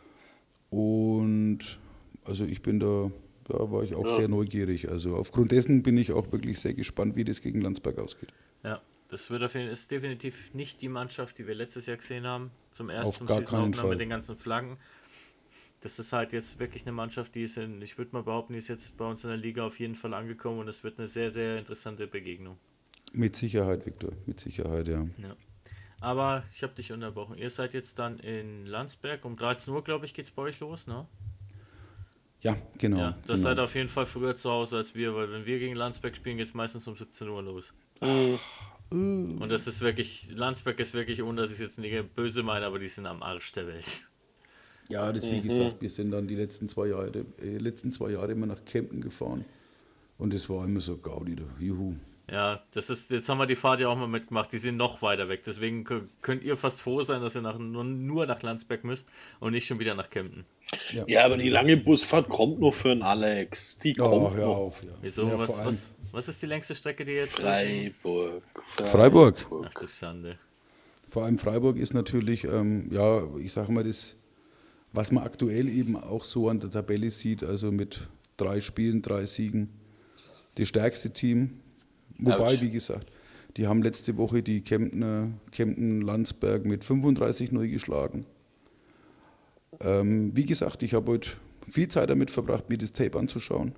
Und also ich bin da, da war ich auch ja. sehr neugierig. Also aufgrund dessen bin ich auch wirklich sehr gespannt, wie das gegen Landsberg ausgeht. Ja, das wird auf jeden Fall, ist definitiv nicht die Mannschaft, die wir letztes Jahr gesehen haben. Zum ersten auf gar keinen Fall. Mit den ganzen Flaggen. Das ist halt jetzt wirklich eine Mannschaft, die ist in, ich würde mal behaupten, die ist jetzt bei uns in der Liga auf jeden Fall angekommen und es wird eine sehr, sehr interessante Begegnung. Mit Sicherheit, Viktor, mit Sicherheit, ja. ja. Aber ich habe dich unterbrochen. Ihr seid jetzt dann in Landsberg. Um dreizehn Uhr, glaube ich, geht es bei euch los, ne? Ja, genau. Ja, das genau. seid auf jeden Fall früher zu Hause als wir, weil wenn wir gegen Landsberg spielen, geht es meistens um siebzehn Uhr los. Uh. Und das ist wirklich, Landsberg ist wirklich, ohne dass ich jetzt nicht böse meine, aber die sind am Arsch der Welt. Ja, das wie mhm. gesagt, wir sind dann die letzten zwei Jahre, äh, letzten zwei Jahre immer nach Kempten gefahren und es war immer so Gaudi, da. Juhu. Ja, das ist, jetzt haben wir die Fahrt ja auch mal mitgemacht, die sind noch weiter weg, deswegen könnt ihr fast froh sein, dass ihr nach, nur, nur nach Landsberg müsst und nicht schon wieder nach Kempten. Ja, ja aber die lange Busfahrt kommt nur für einen Alex, die oh, kommt hör noch. Auf, ja. Wieso, ja, was, was, was ist die längste Strecke, die jetzt... Freiburg. Freiburg. Ach du Schande. Vor allem Freiburg ist natürlich, ähm, ja, ich sag mal, das, was man aktuell eben auch so an der Tabelle sieht, also mit drei Spielen, drei Siegen, das stärkste Team. Wobei, Ouch. wie gesagt, die haben letzte Woche die Kemptner, Kempten Landsberg mit fünfunddreißig null geschlagen. Ähm, wie gesagt, ich habe heute viel Zeit damit verbracht, mir das Tape anzuschauen.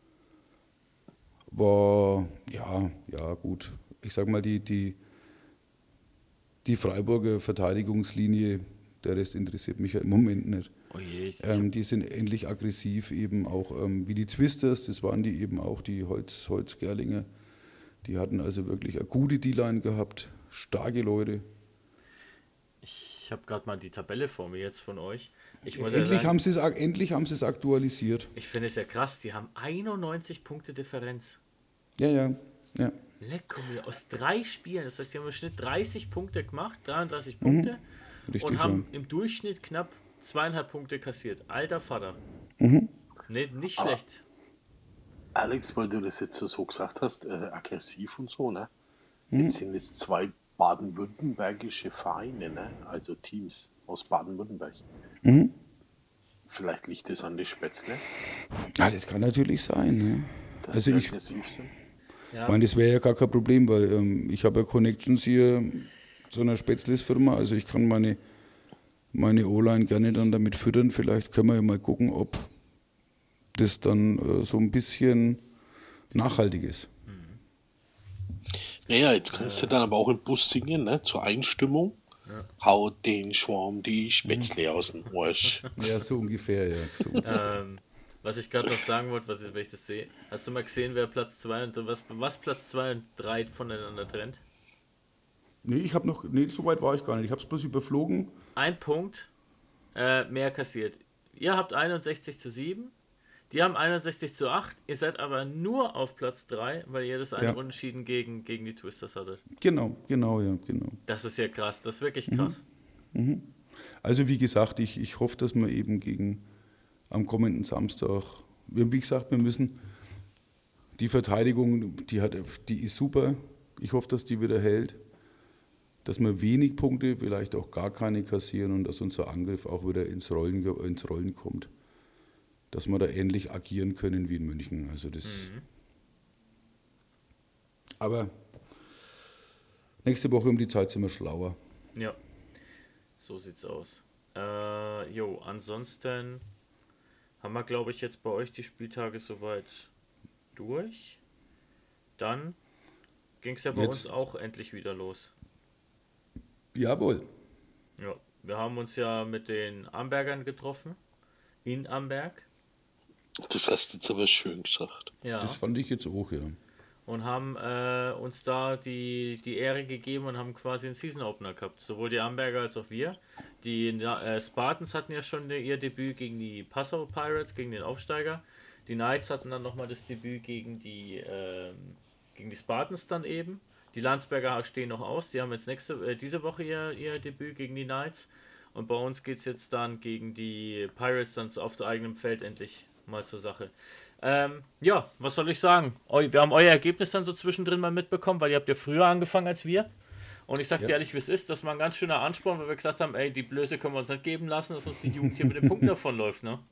War, ja, ja gut, ich sag mal, die, die, die Freiburger Verteidigungslinie, der Rest interessiert mich ja im Moment nicht. Oh je, ähm, die sind ähnlich aggressiv, eben auch ähm, wie die Twisters, das waren die eben auch, die Holz, Holzgerlinger. Die hatten also wirklich eine gute D-Line gehabt, starke Leute. Ich habe gerade mal die Tabelle vor mir jetzt von euch. Ich muss endlich, ja sagen, haben sie es, endlich haben sie es aktualisiert. Ich finde es ja krass, die haben einundneunzig Punkte Differenz. Ja, ja, ja. Leck mir, aus drei Spielen, das heißt, die haben im Schnitt dreißig Punkte gemacht, dreiunddreißig Punkte mhm. Richtig, und haben ja. im Durchschnitt knapp zweieinhalb Punkte kassiert. Alter Vater. Mhm. Nee, nicht Aber schlecht. Alex, weil du das jetzt so gesagt hast, äh, aggressiv und so, ne? Mhm. Jetzt sind es zwei baden-württembergische Vereine, ne? Also Teams aus Baden-Württemberg. Mhm. Vielleicht liegt es an die Spätzle. Ja, das kann natürlich sein. Ne? Dass also sie ich aggressiv sind. Ja. Ich meine, das wäre ja gar kein Problem, weil ähm, ich habe ja Connections hier zu einer Spätzles-Firma, also ich kann meine, meine O-Line gerne dann damit füttern. Vielleicht können wir ja mal gucken, ob das dann äh, so ein bisschen nachhaltig ist. Naja, jetzt kannst du dann aber auch im Bus singen, ne? Zur Einstimmung. Ja. Haut den Schwarm die Spätzle aus dem Arsch. Ja, so ungefähr, ja. So. ähm, was ich gerade noch sagen wollte, was ich, wenn ich das sehe, hast du mal gesehen, wer Platz zwei und was, was Platz zwei und drei voneinander trennt? Nee, ich habe noch, nee, so weit war ich gar nicht. Ich habe es bloß überflogen. Ein Punkt äh, mehr kassiert. Ihr habt einundsechzig zu sieben, Die haben einundsechzig zu acht, ihr seid aber nur auf Platz drei, weil ihr das eine Ja. Unentschieden gegen, gegen die Twisters hattet. Genau, genau, ja, genau. Das ist ja krass, das ist wirklich krass. Also wie gesagt, ich, ich hoffe, dass wir eben gegen am kommenden Samstag, wir, wie gesagt, wir müssen die Verteidigung, die, hat, die ist super. Ich hoffe, dass die wieder hält, dass wir wenig Punkte, vielleicht auch gar keine kassieren und dass unser Angriff auch wieder ins Rollen, ins Rollen kommt. Dass wir da ähnlich agieren können wie in München. Also das. Mhm. Aber nächste Woche um die Zeit sind wir schlauer. Ja, so sieht's aus. Äh, jo, ansonsten haben wir, glaube ich, jetzt bei euch die Spieltage soweit durch. Dann ging es ja bei Jetzt- uns auch endlich wieder los. Jawohl. Ja, wir haben uns ja mit den Ambergern getroffen. In Amberg. Das hast du jetzt aber schön gesagt. Ja. Das fand ich jetzt auch, ja. Und haben äh, uns da die, die Ehre gegeben und haben quasi einen Season Opener gehabt. Sowohl die Amberger als auch wir. Die äh, Spartans hatten ja schon ihr Debüt gegen die Passau Pirates, gegen den Aufsteiger. Die Knights hatten dann nochmal das Debüt gegen die, ähm, gegen die Spartans dann eben. Die Landsberger stehen noch aus. Die haben jetzt nächste, äh, diese Woche ihr, ihr Debüt gegen die Knights. Und bei uns geht es jetzt dann gegen die Pirates dann auf der eigenen Feld endlich mal zur Sache. Ähm, ja, was soll ich sagen? Eu- Wir haben euer Ergebnis dann so zwischendrin mal mitbekommen, weil ihr habt ja früher angefangen als wir. Und ich sag dir Ja. ehrlich, wie es ist, das war ein ganz schöner Ansporn, weil wir gesagt haben, ey, die Blöße können wir uns nicht geben lassen, dass uns die Jugend hier mit den Punkten davonläuft, ne?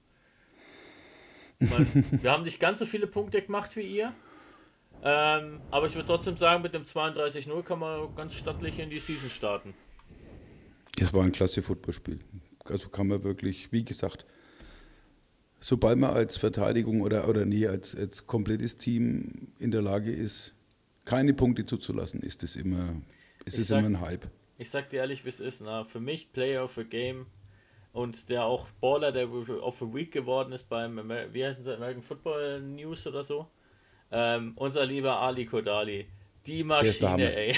Weil wir haben nicht ganz so viele Punkte gemacht wie ihr. Ähm, aber ich würde trotzdem sagen, mit dem zweiunddreißig null kann man ganz stattlich in die Season starten. Es war ein klasse Footballspiel. Also kann man wirklich, wie gesagt, sobald man als Verteidigung oder, oder nee, als, als komplettes Team in der Lage ist, keine Punkte zuzulassen, ist es immer, ist Ich es sag- immer ein Hype. Ich sag dir ehrlich, wie es ist. Na, für mich Player of the Game und der auch Baller, der of the Week geworden ist beim, Amer- wie heißt es, American Football News oder so. Ähm, unser lieber Ali Kodali. Die der Maschine, Hammer. ey.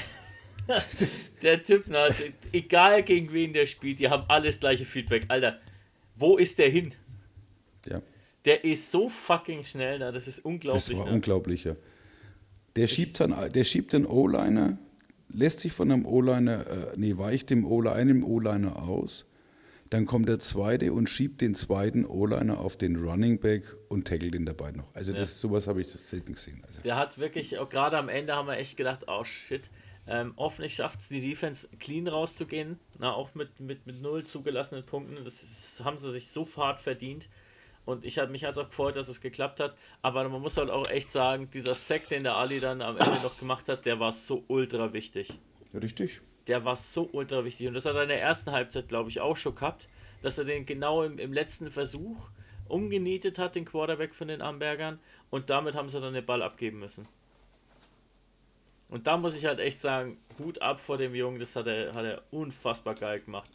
Der Typ, na, egal gegen wen der spielt, die haben alles gleiche Feedback. Alter, wo ist der hin? Ja, Der ist so fucking schnell, na, das ist das unglaublich. war Ne? unglaublich. Ja. Der schiebt, dann, der schiebt den O-Liner, lässt sich von einem O-Liner, äh, nee, weicht dem O-Liner, einem O-Liner aus. Dann kommt der zweite und schiebt den zweiten O-Liner auf den Running Back und tackelt ihn dabei noch. Also das, sowas habe ich selten gesehen. Also. Der hat wirklich, auch gerade am Ende haben wir echt gedacht, oh shit, ähm, hoffentlich schafft es die Defense clean rauszugehen, na, auch mit, mit, mit null zugelassenen Punkten, das ist, haben sie sich so hart verdient und ich habe mich halt auch gefreut, dass es geklappt hat, aber man muss halt auch echt sagen, dieser Sack, den der Ali dann am Ende noch gemacht hat, der war so ultra wichtig. Richtig. Der war so ultra wichtig und das hat er in der ersten Halbzeit, glaube ich, auch schon gehabt, dass er den genau im, im letzten Versuch umgenietet hat, den Quarterback von den Ambergern, und damit haben sie dann den Ball abgeben müssen. Und da muss ich halt echt sagen, Hut ab vor dem Jungen, das hat er, hat er unfassbar geil gemacht.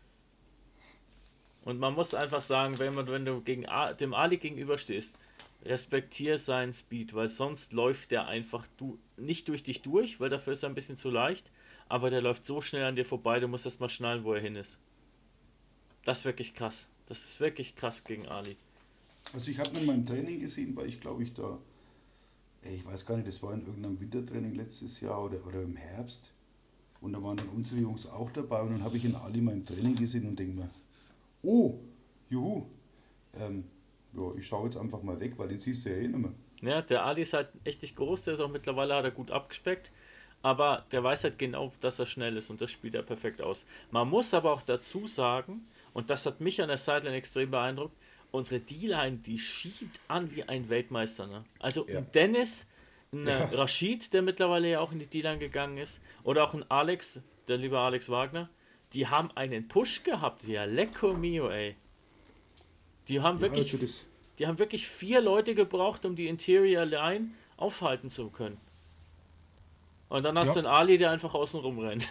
Und man muss einfach sagen, wenn, man, wenn du gegen A, dem Ali gegenüberstehst, respektier seinen Speed, weil sonst läuft der einfach du, nicht durch dich durch, weil dafür ist er ein bisschen zu leicht, aber der läuft so schnell an dir vorbei, du musst erst mal schnallen, wo er hin ist. Das ist wirklich krass. Das ist wirklich krass gegen Ali. Also ich habe ihn mal im Training gesehen, weil ich glaube ich da, ey, ich weiß gar nicht, das war in irgendeinem Wintertraining letztes Jahr oder, oder im Herbst. Und da waren dann unsere Jungs auch dabei und dann habe ich ihn Ali mal im Training gesehen und denke mir, oh, juhu, ähm, ja, ich schaue jetzt einfach mal weg, weil den siehst du ja eh nicht mehr. Ja, der Ali ist halt echt nicht groß, der ist auch mittlerweile, hat er gut abgespeckt, aber der weiß halt genau, dass er schnell ist und das spielt er perfekt aus. Man muss aber auch dazu sagen, und das hat mich an der Sideline extrem beeindruckt, unsere D-Line, die schiebt an wie ein Weltmeister. Ne? Also Ja. ein Dennis, ein Ja. Rashid, der mittlerweile ja auch in die D-Line gegangen ist, oder auch ein Alex, der liebe Alex Wagner, die haben einen Push gehabt, ja, lecco mio, ey. Die haben wirklich... also das, Die haben wirklich vier Leute gebraucht, um die Interior Line aufhalten zu können. Und dann hast Ja. du einen Ali, der einfach außen rum rennt.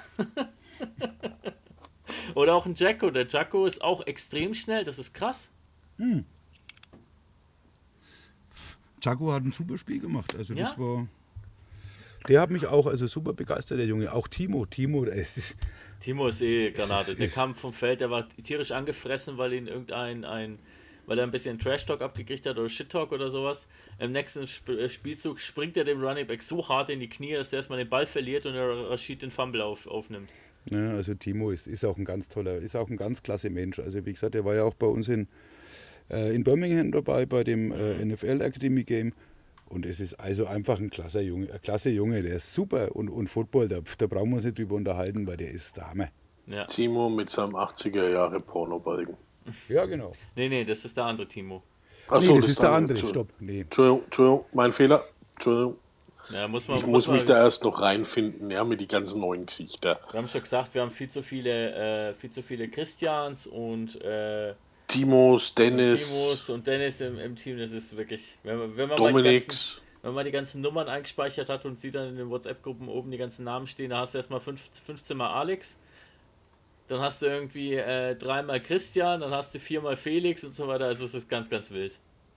Oder auch ein Jacko. Der Jacko ist auch extrem schnell, das ist krass. Chaco hat ein super Spiel gemacht. Also Ja. das war. Der hat mich auch also super begeistert, der Junge. Auch Timo. Timo, es ist, Timo ist eh Granate. ist- Der kam vom Feld, der war tierisch angefressen, weil ihn irgendein ein weil er ein bisschen Trash-Talk abgekriegt hat oder Shit-Talk oder sowas. Im nächsten Sp- Spielzug springt er dem Running Back so hart in die Knie, dass er erstmal den Ball verliert und der Rashid den Fumble auf, aufnimmt. Ja, also Timo ist, ist auch ein ganz toller, ist auch ein ganz klasse Mensch. Also wie gesagt, er war ja auch bei uns in, äh, in Birmingham dabei, bei dem äh, N F L Academy Game. Und es ist also einfach ein klasse Junge, ein klasse Junge, der ist super. Und, und Football, da, da brauchen wir uns nicht drüber unterhalten, weil der ist der Hammer. Ja. Timo mit seinem achtziger Jahre Pornobalken. Ja, genau. Nee, nee, das ist der andere Timo. Achso, Nee, das, ist der andere, stopp. Nee. Entschuldigung, Entschuldigung, mein Fehler. Entschuldigung. Ja, muss man, Ich muss muss man, mich da erst noch reinfinden, ja, mit die ganzen neuen Gesichter. Wir haben schon gesagt, wir haben viel zu viele, äh, viel zu viele Christians und äh, Timos, Dennis, Timos und Dennis im, im Team. Das ist wirklich, wenn man, wenn man mal die ganzen, Dominiks. wenn man die ganzen Nummern eingespeichert hat und sieht dann in den WhatsApp-Gruppen oben die ganzen Namen stehen, da hast du erstmal fünf, fünfzehn Mal Alex, dann hast du irgendwie äh, dreimal Christian, dann hast du viermal Felix und so weiter. Also es ist ganz, ganz wild.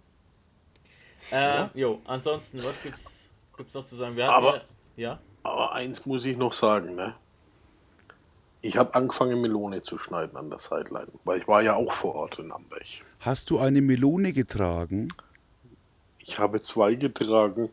Äh, Ja. Jo, ansonsten, was gibt's, gibt's noch zu sagen? Wir Aber- hatten ja, ja? Aber eins muss ich noch sagen, ne? Ich habe angefangen, Melone zu schneiden an der Sideline, weil ich war ja auch vor Ort in Amberg. Hast du eine Melone getragen? Ich habe zwei getragen.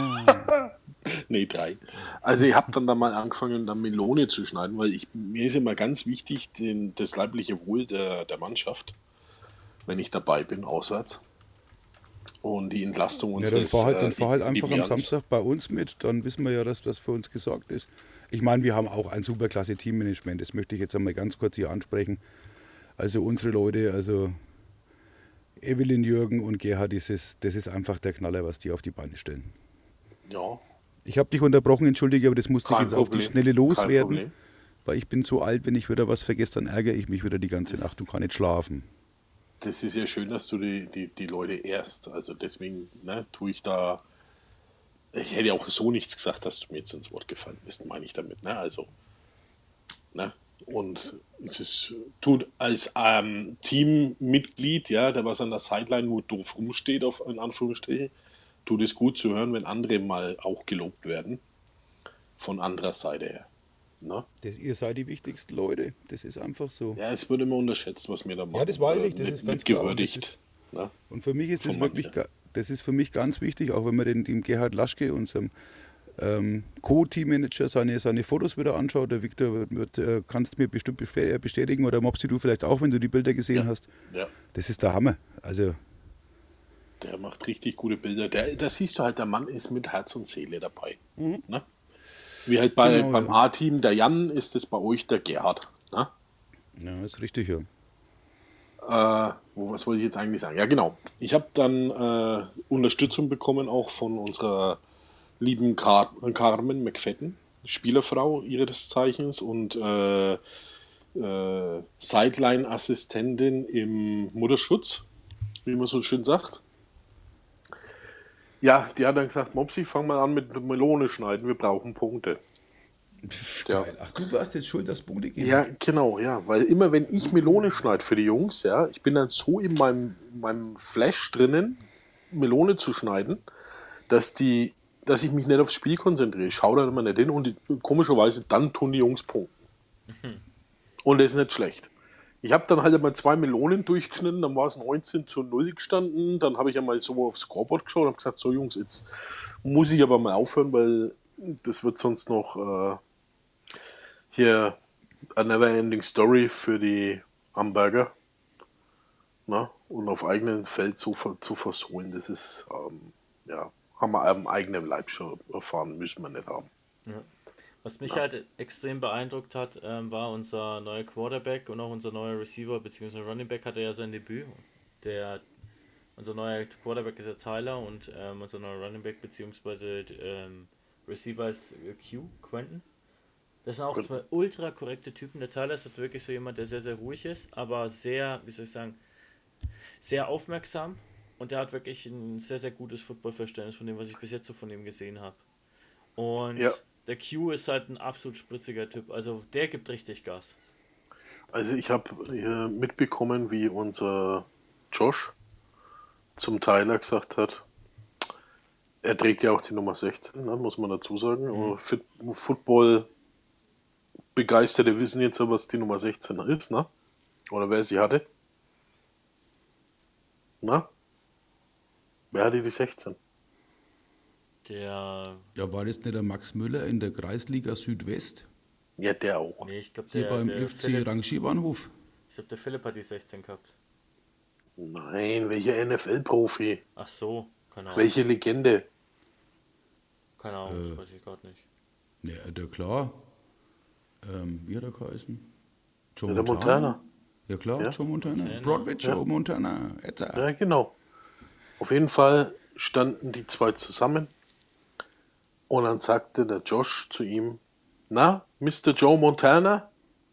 Nee, drei. Also ich habe dann da mal angefangen, dann Melone zu schneiden, weil ich, mir ist immer ganz wichtig, den, das leibliche Wohl der, der Mannschaft, wenn ich dabei bin, auswärts. Und die Entlastung Ja, unseres dann fahr halt, dann äh, fahr halt einfach am Indians. Samstag bei uns mit, dann wissen wir ja, dass das für uns gesorgt ist. Ich meine, wir haben auch ein super klasse Teammanagement, das möchte ich jetzt einmal ganz kurz hier ansprechen. Also unsere Leute, also Evelyn, Jürgen und Gerhard, das ist, das ist einfach der Knaller, was die auf die Beine stellen. Ja, Ich habe dich unterbrochen, entschuldige, aber das musste ich kein jetzt auf die Problem. Schnelle Kein loswerden, Problem. weil ich bin so alt, wenn ich wieder was vergesse, dann ärgere ich mich wieder die ganze Nacht und kann nicht schlafen. Das ist ja schön, dass du die, die, die Leute ehrst. Also deswegen ne, tue ich da. Ich hätte auch so nichts gesagt, dass du mir jetzt ins Wort gefallen bist, meine ich damit. Ne? Also, ne? Und es ist, tut als ähm, Teammitglied, ja, der was an der Sideline nur doof rumsteht, auf, in Anführungsstrichen, tut es gut zu hören, wenn andere mal auch gelobt werden. Von anderer Seite her. Ne? Das, ihr seid die wichtigsten Leute, das ist einfach so. Ja, es wird immer unterschätzt, was wir da machen. Ja, das weiß ich, das mit, ist ganz mit klar. gewürdigt. Ne? Und für mich ist es Von wirklich, manchen. ga- das ist für mich ganz wichtig, auch wenn man den, dem Gerhard Laschke, unserem ähm, Co-Teammanager, seine, seine Fotos wieder anschaut. Der Viktor wird, wird, äh, kannst mir bestimmt bespä- bestätigen oder Mopsi, du vielleicht auch, wenn du die Bilder gesehen Ja. hast. Ja. Das ist der Hammer. Also Der macht richtig gute Bilder. Der, da siehst du halt, der Mann ist mit Herz und Seele dabei. Ne? Wie halt bei, Genau, beim ja. A-Team der Jan ist es bei euch der Gerhard. Ne? ja, ist richtig, ja. Äh, wo, was wollte ich jetzt eigentlich sagen? Ja, genau. Ich habe dann äh, Unterstützung bekommen auch von unserer lieben Car Carmen McFadden, Spielerfrau ihres Zeichens und äh, äh, Sideline-Assistentin im Mutterschutz, wie man so schön sagt. Ja, die hat dann gesagt, Mopsi, fang mal an mit Melone schneiden, wir brauchen Punkte. Ja. Geil. Ach, du warst jetzt schuld, dass Punkte geben. Ja, genau, ja, weil immer wenn ich Melone schneide für die Jungs, ja, ich bin dann so in meinem, meinem Flash drinnen, Melone zu schneiden, dass die, dass ich mich nicht aufs Spiel konzentriere. Ich schaue dann immer nicht hin und die, komischerweise dann tun die Jungs punkten. Und das ist nicht schlecht. Ich habe dann halt einmal zwei Melonen durchgeschnitten, dann war es neunzehn zu null gestanden, dann habe ich einmal so aufs Scoreboard geschaut und habe gesagt, so Jungs, jetzt muss ich aber mal aufhören, weil das wird sonst noch äh, hier a never-ending Story für die Hamburger. Na? Und auf eigenem Feld zu, ver- zu versohlen, das ist, ähm, ja, haben wir am eigenen Leib schon erfahren, müssen wir nicht haben. Was mich halt extrem beeindruckt hat, ähm, war unser neuer Quarterback und auch unser neuer Receiver bzw. Running Back hatte ja sein Debüt. Der, unser neuer Quarterback ist ja Tyler und ähm, unser neuer Running Back bzw. Ähm, Receiver ist äh, Q, Quentin. Das sind auch Quentin. zwei ultra korrekte Typen. Der Tyler ist halt wirklich so jemand, der sehr, sehr ruhig ist, aber sehr, wie soll ich sagen, sehr aufmerksam. Und der hat wirklich ein sehr, sehr gutes Footballverständnis von dem, was ich bis jetzt so von ihm gesehen habe. Und Ja. der Q ist halt ein absolut spritziger Typ. Also der gibt richtig Gas. Also ich habe mitbekommen, wie unser Josh zum Tyler gesagt hat, er trägt ja auch die Nummer sechzehn, ne, muss man dazu sagen. Mhm. Fit Football Begeisterte wissen jetzt ja, was die Nummer sechzehn ist, ne? Oder wer sie hatte. Na? Wer hatte die sechzehn? Der. Ja, war das nicht der Max Müller in der Kreisliga Südwest? Ja, der auch. Nee, ich glaube, Hier der. beim der F C Philipp, Rangierbahnhof? ich glaube, der Philipp hat die sechzehn gehabt. Nein, welcher N F L-Profi? Ach so, keine Ahnung. Welche Legende? Keine Ahnung, Äh. das weiß ich gerade nicht. Ja, der klar. Ähm, wie hat er geheißen? Joe Ja, der Montana. Ja klar, Ja. Joe Montana. Montana. Broadway Joe Montana. Etwa. Ja, genau. Auf jeden Fall standen die zwei zusammen und dann sagte der Josh zu ihm, na, Mister Joe Montana?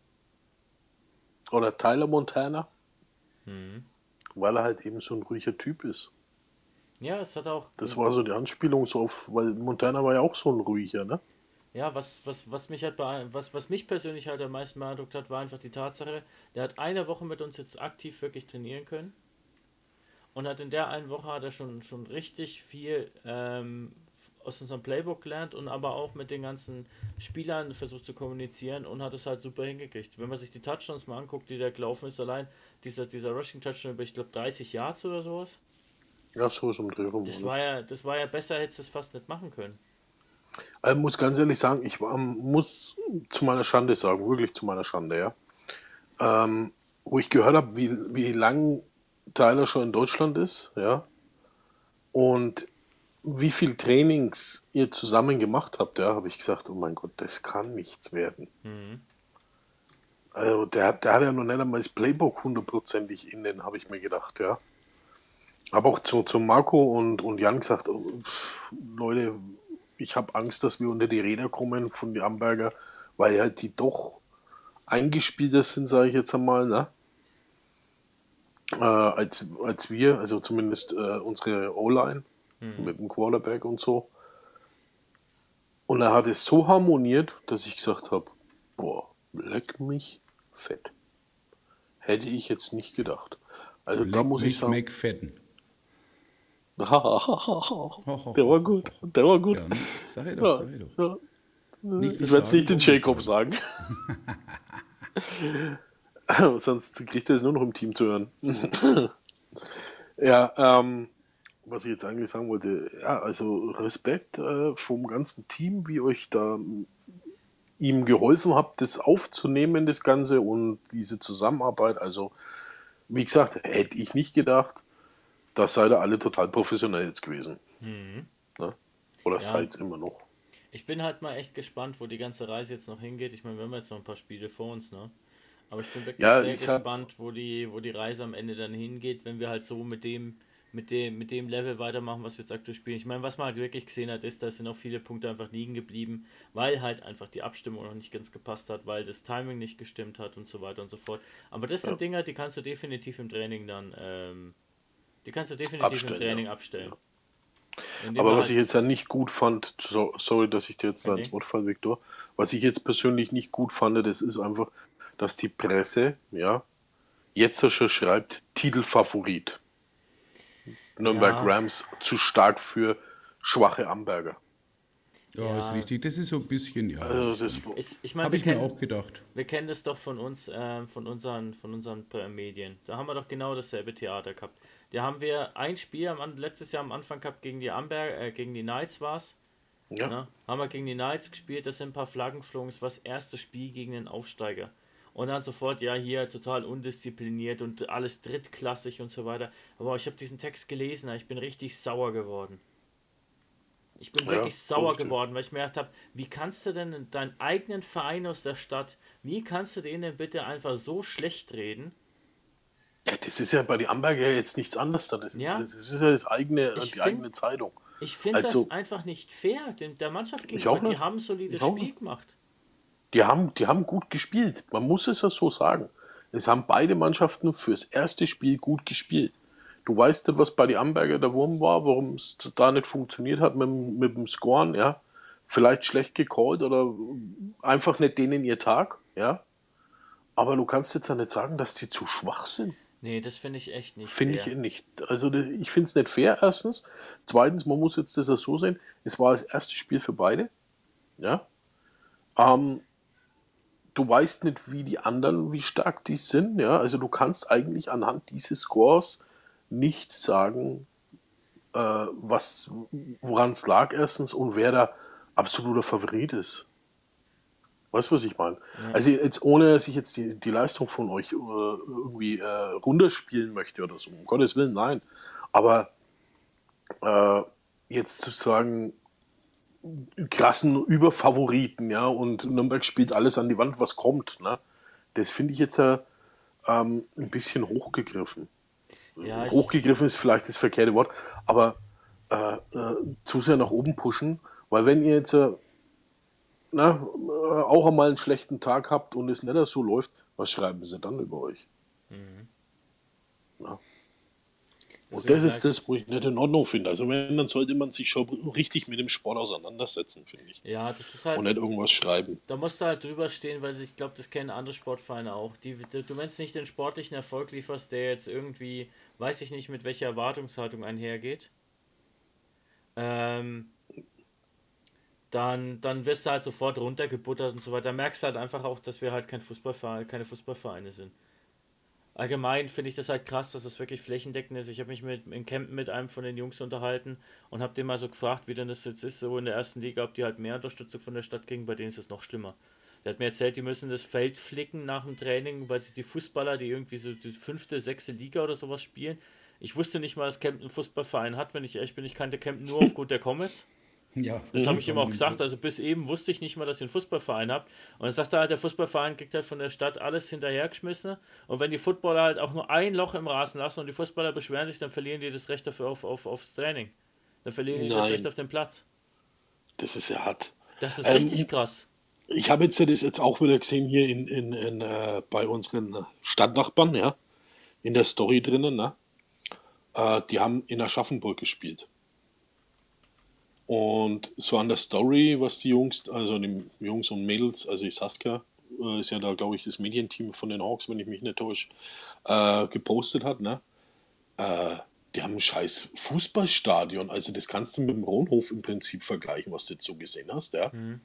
Oder Tyler Montana? Mhm. Weil er halt eben so ein ruhiger Typ ist. Ja, es hat auch. Das war so die Anspielung so auf, weil Montana war ja auch so ein ruhiger, ne? Ja, was, was, was mich halt beein- was, was mich persönlich halt am meisten beeindruckt hat, war einfach die Tatsache, der hat eine Woche mit uns jetzt aktiv wirklich trainieren können. Und hat in der einen Woche hat er schon, schon richtig viel ähm, aus unserem Playbook gelernt und aber auch mit den ganzen Spielern versucht zu kommunizieren und hat es halt super hingekriegt. Wenn man sich die Touchdowns mal anguckt, die da gelaufen ist, allein dieser, dieser Rushing Touchdown über, ich glaube, dreißig Yards oder sowas. Ja, so ist um Dreh rum. Das war ja, das war ja besser, hättest du es fast nicht machen können. Ich muss ganz ehrlich sagen, ich war, muss zu meiner Schande sagen, wirklich zu meiner Schande, ja. Ähm, wo ich gehört habe, wie, wie lang Tyler schon in Deutschland ist, ja, und wie viel Trainings ihr zusammen gemacht habt, ja, habe ich gesagt, oh mein Gott, das kann nichts werden. Mhm. Also der, hat- der hat ja noch nicht einmal das Playbook hundertprozentig innen, habe ich mir gedacht, ja. Habe auch zu, zu Marco und, und Jan gesagt, oh, pff, Leute, ich habe Angst, dass wir unter die Räder kommen von den Amberger, weil halt die doch eingespielter sind, sage ich jetzt einmal, ne? Äh, als, als wir, also zumindest äh, unsere O-Line mit dem Quarterback und so. Und er hat es so harmoniert, dass ich gesagt habe, boah, leck mich fett. Hätte ich jetzt nicht gedacht. Also da muss ich sagen, McFadden. der war gut, der war gut. Ja, ne? Sag ich Ja, doch, sag ich doch. ja. Nicht Ich werde es nicht den versagen, Jacob sagen. Sonst kriegt er es nur noch im Team zu hören. Ja, ähm, was ich jetzt eigentlich sagen wollte, ja, also Respekt äh, vom ganzen Team, wie euch da ihm geholfen habt, das aufzunehmen, das Ganze und diese Zusammenarbeit. Also, wie gesagt, hätte ich nicht gedacht, da seid ihr alle total professionell jetzt gewesen. Ne? Oder Ja. seid es immer noch. Ich bin halt mal echt gespannt, wo die ganze Reise jetzt noch hingeht. Ich meine, wir haben jetzt noch ein paar Spiele vor uns, ne? Aber ich bin wirklich Ja, sehr ich hab- gespannt, wo die, wo die Reise am Ende dann hingeht, wenn wir halt so mit dem, mit dem, mit dem Level weitermachen, was wir jetzt aktuell spielen. Ich meine, was man halt wirklich gesehen hat, ist, da sind auch viele Punkte einfach liegen geblieben, weil halt einfach die Abstimmung noch nicht ganz gepasst hat, weil das Timing nicht gestimmt hat und so weiter und so fort. Aber das sind Ja. Dinger, die kannst du definitiv im Training dann, ähm, die kannst du definitiv Abstellen, im Training ja. abstellen. Indem Aber man was halt- ich jetzt ja nicht gut fand, so, sorry, dass ich dir jetzt da Okay. ins Wort falle, Viktor, was ich jetzt persönlich nicht gut fand, das ist einfach, dass die Presse, ja, jetzt schon schreibt, Titelfavorit. Nürnberg Ja. Rams zu stark für schwache Amberger. Ja, Ja. ist richtig. Das ist so ein bisschen, ja. Also das, Ich, ich meine, Habe wir ich mir kennen, auch gedacht. wir kennen das doch von uns, äh, von unseren, von unseren äh, Medien. Da haben wir doch genau dasselbe Theater gehabt. Da haben wir ein Spiel am, An- letztes Jahr am Anfang gehabt gegen die Amberg, äh, gegen die Knights war es. ja, Ne? Haben wir gegen die Knights gespielt, da sind ein paar Flaggen geflogen, es war das erste Spiel gegen den Aufsteiger. Und dann sofort, ja, hier total undiszipliniert und alles drittklassig und so weiter. Aber ich habe diesen Text gelesen, ich bin richtig sauer geworden. Ich bin Ja, wirklich sauer richtig. geworden, weil ich mir gedacht habe, wie kannst du denn in deinen eigenen Verein aus der Stadt, wie kannst du den denn bitte einfach so schlecht reden? ja, das ist ja bei den Amberger jetzt nichts anderes. Da. Das, Ja. das ist ja das eigene, Ich die find- eigene Zeitung. Ich finde Also- das einfach nicht fair, denn der Mannschaft auch gegenüber, die nicht. haben ein solides Ich auch Spiel nicht. gemacht. Die haben, die haben gut gespielt. Man muss es ja so sagen. Es haben beide Mannschaften fürs erste Spiel gut gespielt. Du weißt ja, was bei den Amberger der Wurm war, warum es da nicht funktioniert hat mit, dem- mit dem Scoren, ja. Vielleicht schlecht gecallt oder einfach nicht denen ihr Tag, ja. Aber du kannst jetzt ja nicht sagen, dass die zu schwach sind. Nee, das finde ich echt nicht Finde fair. ich nicht. Also das- ich finde es nicht fair, erstens. Zweitens, man muss jetzt das ja so sehen, es war das erste Spiel für beide. Ja. Ähm, du weißt nicht, wie die anderen, wie stark die sind. Ja. Also du kannst eigentlich anhand dieses Scores nicht sagen, äh, was, woran es lag erstens und wer da absoluter Favorit ist. Weißt du, was ich meine? Ja. Also jetzt ohne, dass ich jetzt die, die Leistung von euch äh, irgendwie äh, runterspielen möchte oder so, um Gottes Willen, nein. Aber äh, jetzt zu sagen, krassen Überfavoriten, ja, und Nürnberg spielt alles an die Wand, was kommt, ne? Das finde ich jetzt äh, ähm, ein bisschen hochgegriffen. Ja, hochgegriffen ist vielleicht das verkehrte Wort, aber äh, äh, zu sehr nach oben pushen, weil wenn ihr jetzt äh, na, äh, auch einmal einen schlechten Tag habt und es nicht so läuft, was schreiben sie dann über euch? Mhm. Ja. Und das ist das, wo ich nicht in Ordnung finde. Also wenn, dann sollte man sich schon richtig mit dem Sport auseinandersetzen, finde ich. Ja, das ist halt... Und nicht irgendwas schreiben. Da musst du halt drüber stehen, weil ich glaube, das kennen andere Sportvereine auch. Die, du meinst nicht den sportlichen Erfolg lieferst, der jetzt irgendwie, weiß ich nicht, mit welcher Erwartungshaltung einhergeht. Ähm... Dann, dann wirst du halt sofort runtergebuttert und so weiter. Da merkst du halt einfach auch, dass wir halt kein Fußballverein, keine Fußballvereine sind. Allgemein finde ich das halt krass, dass das wirklich flächendeckend ist. Ich habe mich mit, in Kempten mit einem von den Jungs unterhalten und habe den mal so gefragt, wie denn das jetzt ist, so in der ersten Liga, ob die halt mehr Unterstützung von der Stadt kriegen, bei denen ist es noch schlimmer. Der hat mir erzählt, die müssen das Feld flicken nach dem Training, weil sie die Fußballer, die irgendwie so die fünfte, sechste Liga oder sowas spielen. Ich wusste nicht mal, dass Kempten einen Fußballverein hat, wenn ich ehrlich bin. Ich kannte Kempten nur aufgrund der Comets. Ja, das habe ich ihm auch gesagt, also bis eben wusste ich nicht mal, dass ihr einen Fußballverein habt. Und dann sagt er halt, der Fußballverein kriegt halt von der Stadt alles hinterhergeschmissen. Und wenn die Footballer halt auch nur ein Loch im Rasen lassen und die Fußballer beschweren sich, dann verlieren die das Recht dafür auf, auf, aufs Training. Dann verlieren die Nein. das Recht auf den Platz. Das ist ja hart. Das ist Ähm, richtig krass. Ich habe jetzt das jetzt auch wieder gesehen hier in, in, in, äh, bei unseren Stadtnachbarn, ja, in der Story drinnen, ne? Äh, die haben in Aschaffenburg gespielt. Und so an der Story, was die Jungs, also die Jungs und Mädels, also die Saskia, äh, ist ja da, glaube ich, das Medienteam von den Hawks, wenn ich mich nicht täusche, äh, gepostet hat, ne? Äh, die haben ein scheiß Fußballstadion, also das kannst du mit dem Rohnhof im Prinzip vergleichen, was du jetzt so gesehen hast, ja. Mhm.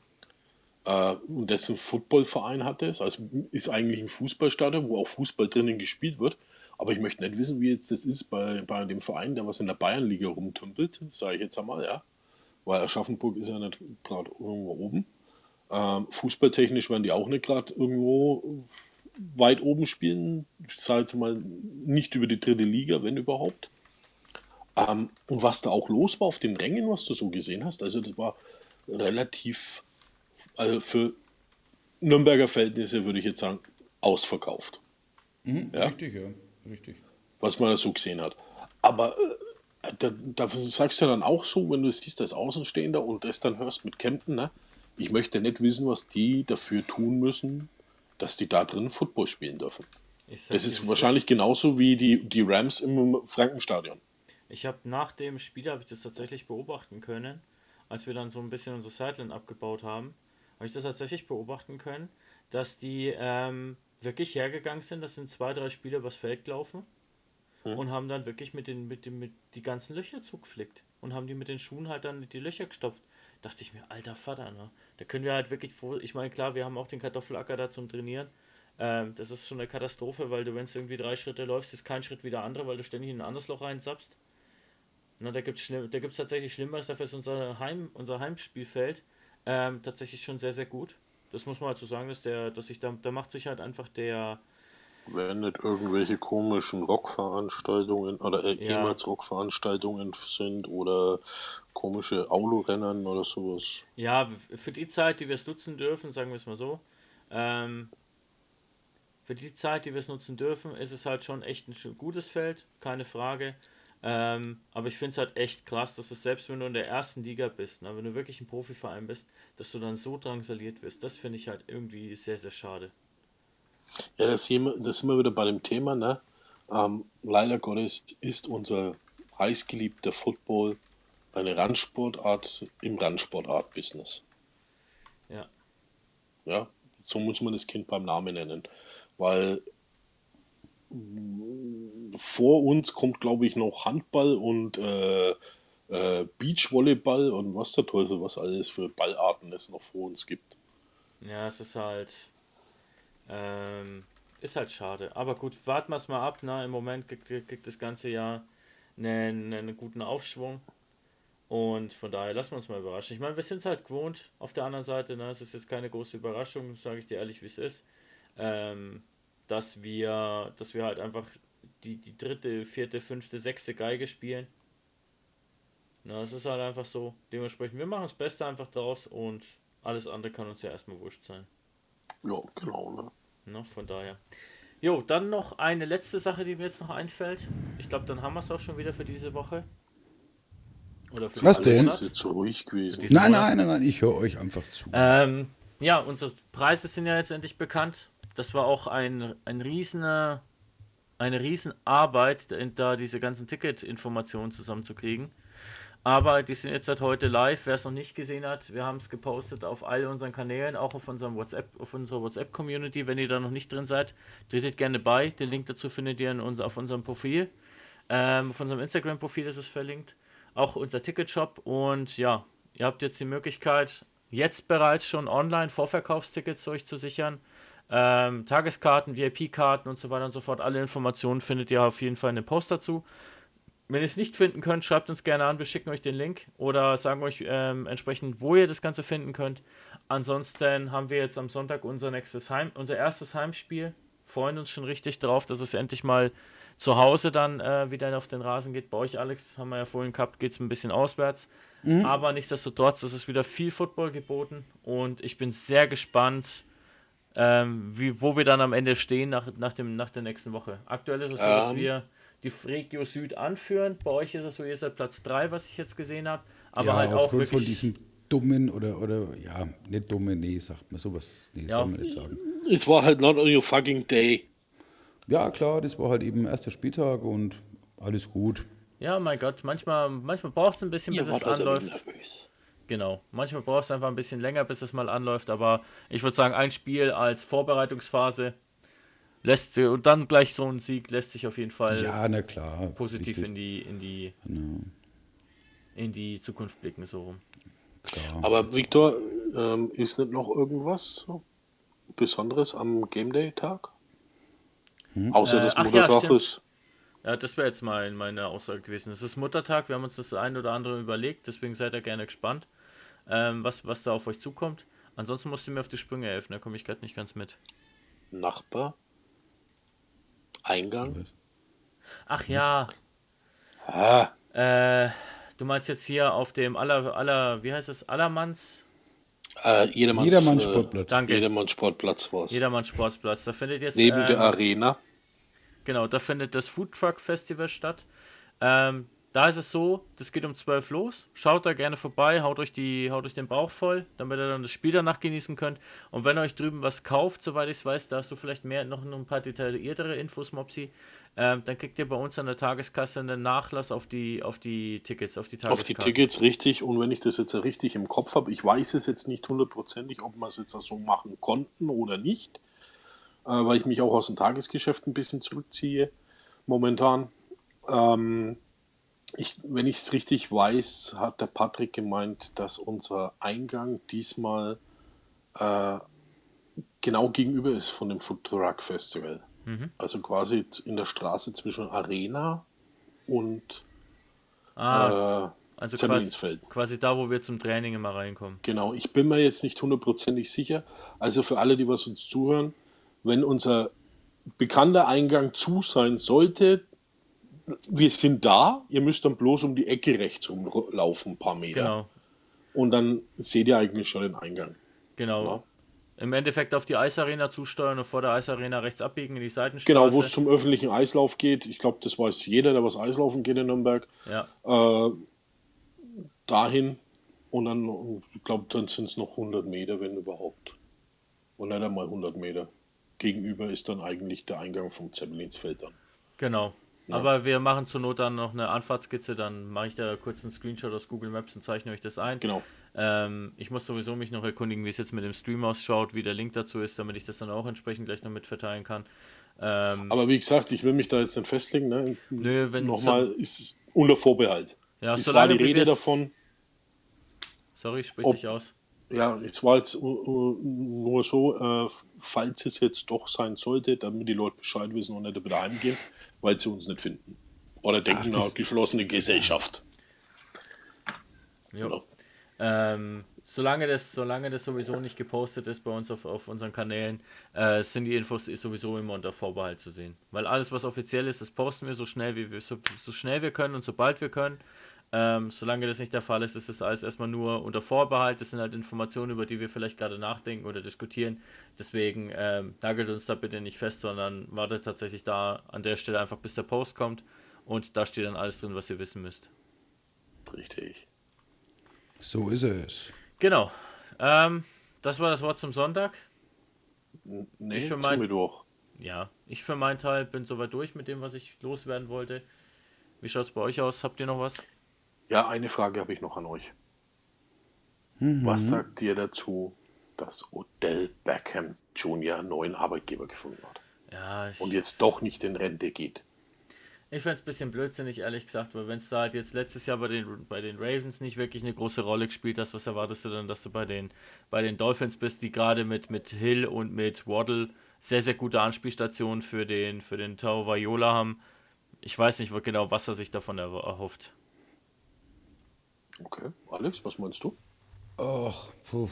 Äh, und dessen Footballverein hat es, also ist eigentlich ein Fußballstadion, wo auch Fußball drinnen gespielt wird. Aber ich möchte nicht wissen, wie jetzt das ist bei, bei dem Verein, der was in der Bayernliga rumtümpelt, sage ich jetzt einmal, ja. Weil Aschaffenburg ist ja nicht gerade irgendwo oben. Ähm, fußballtechnisch werden die auch nicht gerade irgendwo weit oben spielen. Ich sage jetzt mal nicht über die dritte Liga, wenn überhaupt. Ähm, und was da auch los war auf den Rängen, was du so gesehen hast, also das war relativ, also für Nürnberger Verhältnisse würde ich jetzt sagen, ausverkauft. Mhm, ja? Richtig, ja, richtig. Was man da so gesehen hat. Aber äh, Da, da sagst du dann auch so, wenn du siehst als Außenstehender und das dann hörst mit Kempten, ne? Ich möchte nicht wissen, was die dafür tun müssen, dass die da drin Football spielen dürfen. Das ist wahrscheinlich genauso wie die, die Rams im Frankenstadion. Ich habe nach dem Spiel, habe ich das tatsächlich beobachten können, als wir dann so ein bisschen unsere Sideline abgebaut haben, habe ich das tatsächlich beobachten können, dass die ähm, wirklich hergegangen sind, das sind zwei, drei Spieler übers Feld gelaufen. Hm. Und haben dann wirklich mit den, mit den, mit die ganzen Löcher zugeflickt. Und haben die mit den Schuhen halt dann die Löcher gestopft. Dachte ich mir, alter Vater, ne? Da können wir halt wirklich froh. Ich meine, klar, wir haben auch den Kartoffelacker da zum Trainieren. Ähm, das ist schon eine Katastrophe, weil du, wenn du irgendwie drei Schritte läufst, ist kein Schritt wie der andere, weil du ständig in ein anderes Loch reinzappst. Na, da gibt es da gibt's tatsächlich Schlimmeres, dafür ist unser, Heim, unser Heimspielfeld ähm, tatsächlich schon sehr, sehr gut. Das muss man halt so sagen, dass der, dass sich da, da macht sich halt einfach der. Wenn nicht irgendwelche komischen Rockveranstaltungen oder äh, Ja. ehemals Rockveranstaltungen sind oder komische Aulorennen oder sowas. Ja, für die Zeit, die wir es nutzen dürfen, sagen wir es mal so, ähm, für die Zeit, die wir es nutzen dürfen, ist es halt schon echt ein schön- gutes Feld, keine Frage. Ähm, aber ich finde es halt echt krass, dass es selbst wenn du in der ersten Liga bist, ne, wenn du wirklich ein Profiverein bist, dass du dann so drangsaliert wirst. Das finde ich halt irgendwie sehr, sehr schade. Ja, das, hier, das sind wir wieder bei dem Thema, ne? Ähm, leider Gottes ist unser heißgeliebter Football eine Randsportart im Randsportart-Business. Ja. Ja, so muss man das Kind beim Namen nennen. Weil mh, vor uns kommt, glaube ich, noch Handball und äh, äh, Beachvolleyball und was der Teufel, was alles für Ballarten es noch vor uns gibt. Ja, es ist halt. Ähm, ist halt schade. Aber gut, warten wir es mal ab. Ne? Im Moment kriegt, kriegt das ganze Jahr einen, einen guten Aufschwung. Und von daher lassen wir uns mal überraschen. Ich meine, wir sind es halt gewohnt. Auf der anderen Seite, ne, es ist jetzt keine große Überraschung, sage ich dir ehrlich, wie es ist, ähm, dass wir, dass wir halt einfach die, die dritte, vierte, fünfte, sechste Geige spielen. Na, es ist halt einfach so. Dementsprechend, wir machen das Beste einfach draus und alles andere kann uns ja erstmal wurscht sein. Ja, genau. Ne? Na, von daher. Jo, dann noch eine letzte Sache, die mir jetzt noch einfällt. Ich glaube, dann haben wir es auch schon wieder für diese Woche. Oder für Was diesen denn? Das Monat. ist jetzt so ruhig gewesen. Diesen Nein, Monat. nein, nein, nein, ich höre euch einfach zu. Ähm, ja, unsere Preise sind ja jetzt endlich bekannt. Das war auch ein, ein riesener, eine Riesenarbeit, da diese ganzen Ticket-Informationen zusammenzukriegen. Aber die sind jetzt seit heute live. Wer es noch nicht gesehen hat, wir haben es gepostet auf all unseren Kanälen, auch auf unserem WhatsApp, auf unserer WhatsApp-Community. Wenn ihr da noch nicht drin seid, tretet gerne bei. Den Link dazu findet ihr in uns, auf unserem Profil. Ähm, auf unserem Instagram-Profil ist es verlinkt. Auch unser Ticketshop. Und ja, ihr habt jetzt die Möglichkeit, jetzt bereits schon online Vorverkaufstickets euch zu sichern. Ähm, Tageskarten, V I P-Karten und so weiter und so fort. Alle Informationen findet ihr auf jeden Fall in dem Post dazu. Wenn ihr es nicht finden könnt, schreibt uns gerne an, wir schicken euch den Link oder sagen euch ähm, entsprechend, wo ihr das Ganze finden könnt. Ansonsten haben wir jetzt am Sonntag unser nächstes Heim, unser erstes Heimspiel. Freuen uns schon richtig drauf, dass es endlich mal zu Hause dann äh, wieder auf den Rasen geht. Bei euch, Alex, haben wir ja vorhin gehabt, geht es ein bisschen auswärts. Mhm. Aber nichtsdestotrotz ist es wieder viel Football geboten und ich bin sehr gespannt, ähm, wie, wo wir dann am Ende stehen nach, nach, dem, nach der nächsten Woche. Aktuell ist es so, Ähm. dass wir die Regio Süd anführen. Bei euch ist es so, ihr seid Platz drei, was ich jetzt gesehen habe. Aber ja, halt auch aufgrund wirklich... von diesem dummen oder, oder ja, nicht dummen, nee, sagt man sowas, nee, Ja. soll man nicht sagen. Es war halt not on your fucking day. Ja, klar, das war halt eben erster Spieltag und alles gut. Ja, mein Gott, manchmal, manchmal braucht es ein bisschen, bis es anläuft. Nervös. Genau, manchmal braucht es einfach ein bisschen länger, bis es mal anläuft. Aber ich würde sagen, ein Spiel als Vorbereitungsphase lässt sich, und dann gleich so ein Sieg lässt sich auf jeden Fall Ja, na klar. positiv richtig. in die, in die, Genau, in die Zukunft blicken, so rum. klar. Aber Victor, ähm, ist nicht noch irgendwas Besonderes am Game Day Tag? Außer Äh, das ach ja, Muttertag stimmt. ist. Ja, das wäre jetzt mal meine Aussage gewesen. Es ist Muttertag, wir haben uns das ein oder andere überlegt, deswegen seid ihr gerne gespannt, ähm, was, was da auf euch zukommt. Ansonsten musst du mir auf die Sprünge helfen, da komme ich gerade nicht ganz mit. Nachbar. Eingang. Ach ja, Ah, äh, du meinst jetzt hier auf dem aller, aller, wie heißt es, Allermanns, äh, Jedermanns, Jedermanns äh, Sportplatz. danke, Jedermanns Sportplatz war es. Jedermanns Sportplatz, da findet jetzt, Neben ähm, der Arena. genau, da findet das Food Truck Festival statt. Ähm, da ist es so, das geht um zwölf los. Schaut da gerne vorbei, haut euch, die, haut euch den Bauch voll, damit ihr dann das Spiel danach genießen könnt. Und wenn ihr euch drüben was kauft, soweit ich es weiß, da hast du vielleicht mehr, noch ein paar detailliertere Infos, Mopsi, ähm, dann kriegt ihr bei uns an der Tageskasse einen Nachlass auf die, auf die Tickets, auf die Auf die Tageskarten. Tickets, richtig. Und wenn ich das jetzt richtig im Kopf habe, ich weiß es jetzt nicht hundertprozentig, ob wir es jetzt so machen konnten oder nicht, äh, weil ich mich auch aus dem Tagesgeschäft ein bisschen zurückziehe momentan. Ähm, ich, wenn ich es richtig weiß, hat der Patrick gemeint, dass unser Eingang diesmal äh, genau gegenüber ist von dem Food Truck Festival. Mhm. Also quasi in der Straße zwischen Arena und Ah, äh, also quasi, Zemmelinsfeld. quasi da, wo wir zum Training immer reinkommen. Genau, ich bin mir jetzt nicht hundertprozentig sicher. Also für alle, die was uns zuhören, wenn unser bekannter Eingang zu sein sollte, wir sind da, ihr müsst dann bloß um die Ecke rechts rumlaufen, ein paar Meter. Genau, Und dann seht ihr eigentlich schon den Eingang. genau. Ja. Im Endeffekt auf die Eisarena zusteuern und vor der Eisarena rechts abbiegen in die Seitenstraße. Genau, wo es zum öffentlichen Eislauf geht. Ich glaube, das weiß jeder, der was Eislaufen geht in Nürnberg. Ja, Äh, dahin. Und dann, ich glaube, dann sind es noch hundert Meter, wenn überhaupt. Und nicht einmal hundert Meter. Gegenüber ist dann eigentlich der Eingang vom Zemmelinsfeld dann. genau. Ja. Aber wir machen zur Not dann noch eine Anfahrtskizze, dann mache ich da kurz einen Screenshot aus Google Maps und zeichne euch das ein. Genau. Ähm, ich muss sowieso mich noch erkundigen, wie es jetzt mit dem Stream ausschaut, wie der Link dazu ist, damit ich das dann auch entsprechend gleich noch mitverteilen kann. Ähm, Aber wie gesagt, ich will mich da jetzt nicht festlegen. Ne? Nö, wenn- Nochmal, ist unter Vorbehalt. ja, Es war solange die wir Rede wir's- davon, Sorry, sprich ob- dich aus. Ja, es war jetzt uh, uh, nur so, äh, falls es jetzt doch sein sollte, damit die Leute Bescheid wissen und nicht wieder heimgehen, weil sie uns nicht finden. Oder denken, Ach, na, das- geschlossene Gesellschaft. Jo. Genau. Ähm, solange, das, solange das sowieso nicht gepostet ist bei uns auf, auf unseren Kanälen, äh, sind die Infos sowieso immer unter Vorbehalt zu sehen. Weil alles, was offiziell ist, das posten wir so schnell, wie wir, so, so schnell wir können und sobald wir können. Ähm, solange das nicht der Fall ist, ist das alles erstmal nur unter Vorbehalt. Das sind halt Informationen, über die wir vielleicht gerade nachdenken oder diskutieren. Deswegen ähm, nagelt uns da bitte nicht fest, sondern wartet tatsächlich da an der Stelle einfach, bis der Post kommt. Und da steht dann alles drin, was ihr wissen müsst. Richtig. So ist es. Genau. Ähm, das war das Wort zum Sonntag. Nee, Ich für zum mein- Mittwoch. Ja, ich für meinen Teil bin soweit durch mit dem, was ich loswerden wollte. Wie schaut es bei euch aus? Habt ihr noch was? Ja, eine Frage habe ich noch an euch. Was sagt ihr dazu, dass Odell Beckham Junior einen neuen Arbeitgeber gefunden hat Ja, ich, und jetzt doch nicht in Rente geht? ich fände es ein bisschen blödsinnig, ehrlich gesagt, weil wenn es da halt jetzt letztes Jahr bei den, bei den Ravens nicht wirklich eine große Rolle gespielt hast, was erwartest du dann, dass du bei den, bei den Dolphins bist, die gerade mit, mit Hill und mit Waddle sehr, sehr gute Anspielstationen für den, für den Tagovailoa haben. Ich weiß nicht genau, was er sich davon er- erhofft. Okay, Alex, was meinst du? Ach, puh.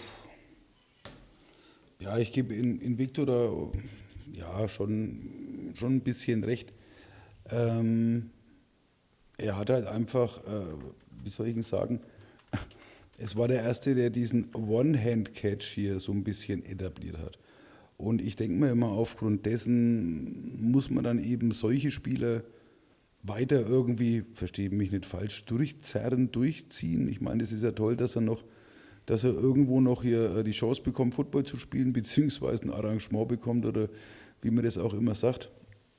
Ja, ich gebe in, in Victor da ja, schon, schon ein bisschen recht. Ähm, er hat halt einfach, äh, wie soll ich denn sagen, es war der Erste, der diesen One-Hand-Catch hier so ein bisschen etabliert hat. Und ich denke mir immer, aufgrund dessen muss man dann eben solche Spieler weiter irgendwie, verstehe mich nicht falsch, durchzerren, durchziehen. Ich meine, es ist ja toll, dass er noch, dass er irgendwo noch hier äh, die Chance bekommt, Football zu spielen, beziehungsweise ein Arrangement bekommt oder wie man das auch immer sagt.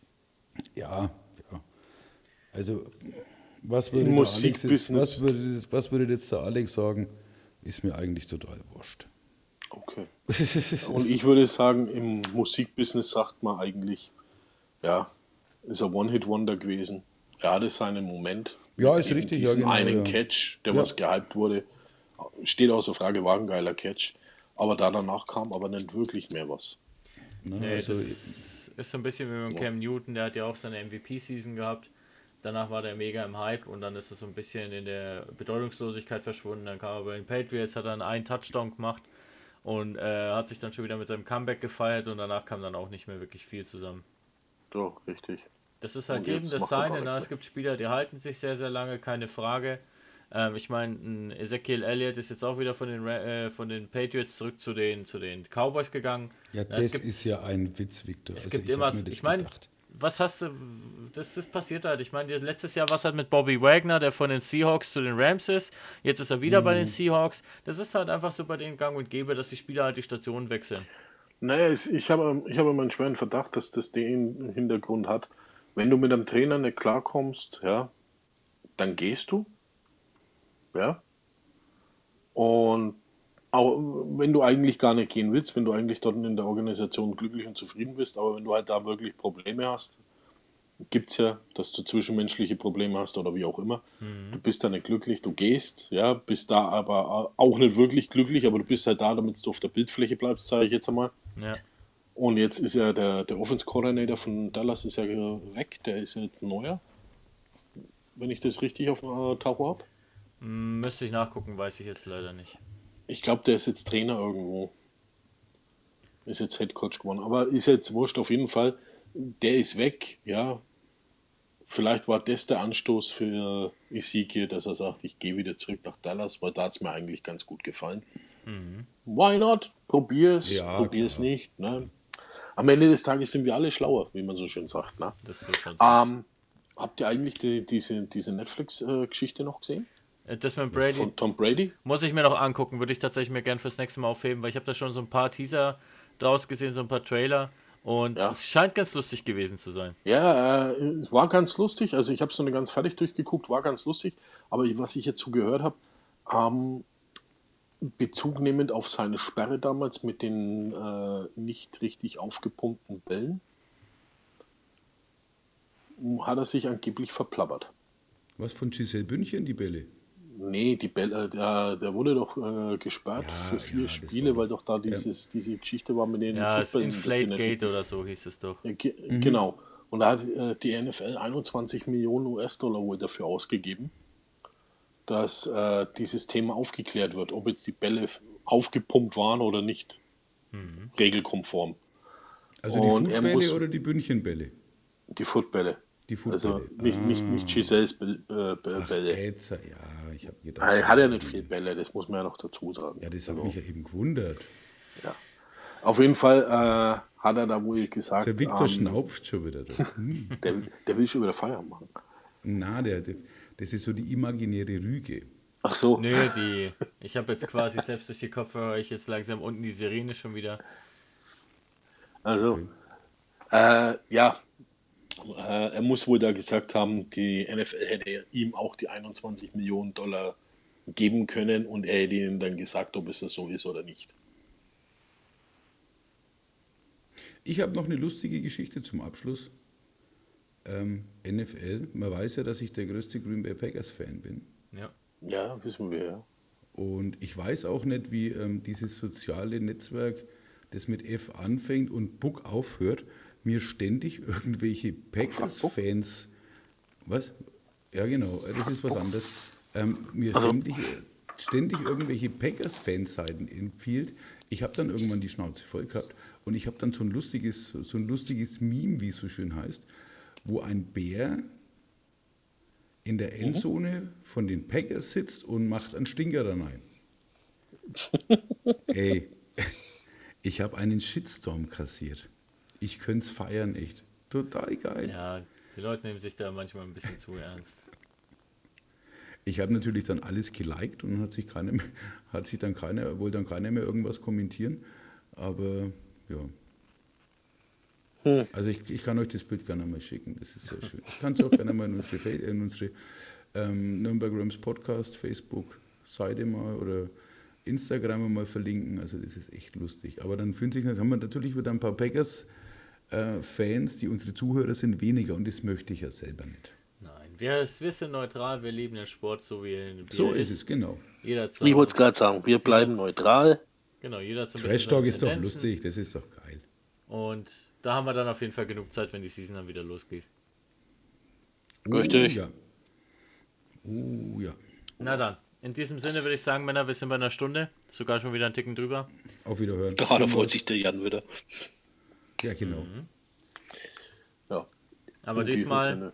Ja, ja. Also, was würde, Im der Alex jetzt, Musikbusiness. was, würde, das- was würde jetzt der Alex sagen, ist mir eigentlich total wurscht. Okay. Und ich würde sagen, im Musikbusiness sagt man eigentlich, ja, ist ein One-Hit-Wonder gewesen. Er hatte seinen Moment. Ja, mit ist eben richtig, ja, Diesen genau, einen ja. Catch, der Ja. was gehypt wurde. Steht außer Frage, war ein geiler Catch. Aber da danach kam aber nicht wirklich mehr was. Ne, Nee, also, das ist, ist so ein bisschen wie mit Cam Newton, der hat ja auch seine M V P-Season gehabt. Danach war der mega im Hype und dann ist es so ein bisschen in der Bedeutungslosigkeit verschwunden. Dann kam er bei den Patriots, hat dann einen Touchdown gemacht und äh, hat sich dann schon wieder mit seinem Comeback gefeiert und danach kam dann auch nicht mehr wirklich viel zusammen. So, richtig. Das ist halt Und eben jetzt das macht er gar Seine. nichts Ne? Es mehr. gibt Spieler, die halten sich sehr, sehr lange, keine Frage. Ähm, ich meine, ein Ezekiel Elliott ist jetzt auch wieder von den, Ra- äh, von den Patriots zurück zu den, zu den Cowboys gegangen. ja, Na, es das gibt- ist ja ein Witz, Victor. Es Also gibt ich immer, hab mir das ich meine, gedacht. was hast du, das, das passiert halt. Ich meine, letztes Jahr war es halt mit Bobby Wagner, der von den Seahawks zu den Rams ist. Jetzt ist er wieder bei den Seahawks. Das ist halt einfach so bei denen gang und gäbe, dass die Spieler halt die Stationen wechseln. Naja, es- ich habe, ich habe meinen schweren Verdacht, dass das den Hintergrund hat. Wenn du mit einem Trainer nicht klarkommst, ja, dann gehst du. Ja. Und auch wenn du eigentlich gar nicht gehen willst, wenn du eigentlich dort in der Organisation glücklich und zufrieden bist, aber wenn du halt da wirklich Probleme hast, gibt es ja, dass du zwischenmenschliche Probleme hast oder wie auch immer. Du bist da nicht glücklich, du gehst, ja, bist da aber auch nicht wirklich glücklich, aber du bist halt da, damit du auf der Bildfläche bleibst, sage ich jetzt einmal. Ja. Und jetzt ist ja der, der Offense Coordinator von Dallas ist ja weg, der ist ja jetzt ein neuer, wenn ich das richtig auf äh, Tacho habe. Hm, Müsste ich nachgucken, weiß ich jetzt leider nicht. Ich glaube, der ist jetzt Trainer irgendwo. Ist jetzt Head Coach geworden. Aber ist jetzt wurscht auf jeden Fall. Der ist weg, ja. Vielleicht war das der Anstoß für Ezekiel, dass er sagt, ich gehe wieder zurück nach Dallas, weil da hat es mir eigentlich ganz gut gefallen. Why not? Probier's, Ja, probier's klar. nicht. Ne? Am Ende des Tages sind wir alle schlauer, wie man so schön sagt. Ne? Das ist schon so. Ähm, habt ihr eigentlich die, diese, diese Netflix-Geschichte noch gesehen? Äh, Das mit Brady Von Tom Brady? muss ich mir noch angucken, würde ich tatsächlich mir gern fürs nächste Mal aufheben, weil ich habe da schon so ein paar Teaser draus gesehen, so ein paar Trailer und Ja. es scheint ganz lustig gewesen zu sein. Ja, äh, es war ganz lustig. Also ich habe es noch nicht ganz fertig durchgeguckt, war ganz lustig. Aber was ich jetzt so gehört habe, ähm, Bezug nehmend auf seine Sperre damals mit den äh, nicht richtig aufgepumpten Bällen, hat er sich angeblich verplappert. Was von Giselle Bündchen, die Bälle? Nee, die Bälle, der, der wurde doch äh, gesperrt Ja, für vier ja, das Spiele, war- weil doch da dieses, diese Geschichte war mit den Ja, das Fußballen, dass sie nicht- Inflategate oder so hieß es doch. Ja, ge Genau. Und da hat äh, die N F L einundzwanzig Millionen U S-Dollar wohl dafür ausgegeben, dass äh, dieses Thema aufgeklärt wird, ob jetzt die Bälle f- aufgepumpt waren oder nicht. Regelkonform. Also die Und er Footbälle muss- oder die Bündchenbälle? Die Footbälle. Die Footbälle. Also nicht, nicht, nicht Giselles Bälle. Äh, Bälle. Jetzt, ja, ich habe gedacht. Er hat ja nicht viel Bälle, das muss man ja noch dazu sagen. Ja, das hat Also, mich ja eben gewundert. auf jeden Fall äh, hat er da wohl gesagt, Der Viktor ähm, schnauft schon wieder. Da. Hm. der, der will schon wieder Feiern machen. Na, der, der, das ist so die imaginäre Rüge. Ach so. Nö, die. Ich habe jetzt quasi selbst durch die Kopfhörer ich jetzt langsam unten die Sirene schon wieder. Also, äh, ja, äh, er muss wohl da gesagt haben, die N F L hätte ihm auch die einundzwanzig Millionen Dollar geben können und er hätte ihnen dann gesagt, ob es das so ist oder nicht. Ich habe noch eine lustige Geschichte zum Abschluss. Ähm, N F L, man weiß ja, dass ich der größte Green Bay Packers-Fan bin. Ja. Ja, wissen wir ja. Und ich weiß auch nicht, wie ähm, dieses soziale Netzwerk, das mit F anfängt und Book aufhört, mir ständig irgendwelche Packers-Fans, was? Ja genau, das ist was anderes, ähm, mir Also- ständig, ständig irgendwelche Packers-Fanseiten empfiehlt. Ich habe dann irgendwann die Schnauze voll gehabt und ich habe dann so ein lustiges, so ein lustiges Meme, wie es so schön heißt, wo ein Bär in der Endzone von den Packers sitzt und macht einen Stinker da rein. Ey, ich habe einen Shitstorm kassiert. Ich könnte es feiern, echt. Total geil. Ja, die Leute nehmen sich da manchmal ein bisschen zu ernst. Ich habe natürlich dann alles geliked und hat sich keiner mehr, hat sich dann keiner, wollte dann keiner mehr irgendwas kommentieren. Aber ja. Also ich, ich kann euch das Bild gerne mal schicken, das ist sehr schön. Ich kann es auch gerne mal in unsere, Fa- in unsere ähm, Nürnberg Rams Podcast, Facebook-Seite mal oder Instagram mal verlinken. Also das ist echt lustig. Aber dann fühlen sich, dann haben wir natürlich wieder ein paar Packers-Fans, die unsere Zuhörer sind, weniger und das möchte ich ja selber nicht. Nein, wir, wir sind neutral, wir lieben den Sport so wie er, wie So er ist es, genau. Jeder hat so, Ich wollte es gerade sagen, wir bleiben neutral. genau, jeder hat so ein Trash bisschen Talk seine ist doch Tendenzen. lustig, das ist doch geil. Und da haben wir dann auf jeden Fall genug Zeit, wenn die Season dann wieder losgeht. Richtig. Oh, ja. Oh ja. Na dann, in diesem Sinne würde ich sagen, Männer, wir sind bei einer Stunde, sogar schon wieder einen Ticken drüber. Auf Wiederhören. Gerade freut sich der Jan wieder. Ja, genau. Ja. Aber in diesem diesmal, Sinne.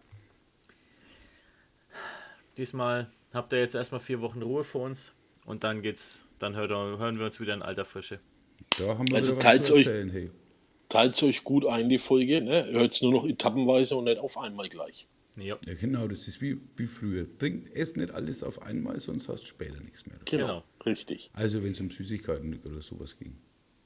diesmal habt ihr jetzt erstmal vier Wochen Ruhe vor uns und dann geht's, dann hört, hören wir uns wieder in alter Frische. Da haben wir Also wieder was teilt's zu euch- erzählen, hey. Teilt euch gut ein, die Folge. Ne? Hört es nur noch etappenweise und nicht auf einmal gleich. Ja, Ja, genau, das ist wie, wie früher. Trink, ess nicht alles auf einmal, sonst hast du später nichts mehr. Genau. Genau. Richtig. Also wenn es um Süßigkeiten oder sowas ging.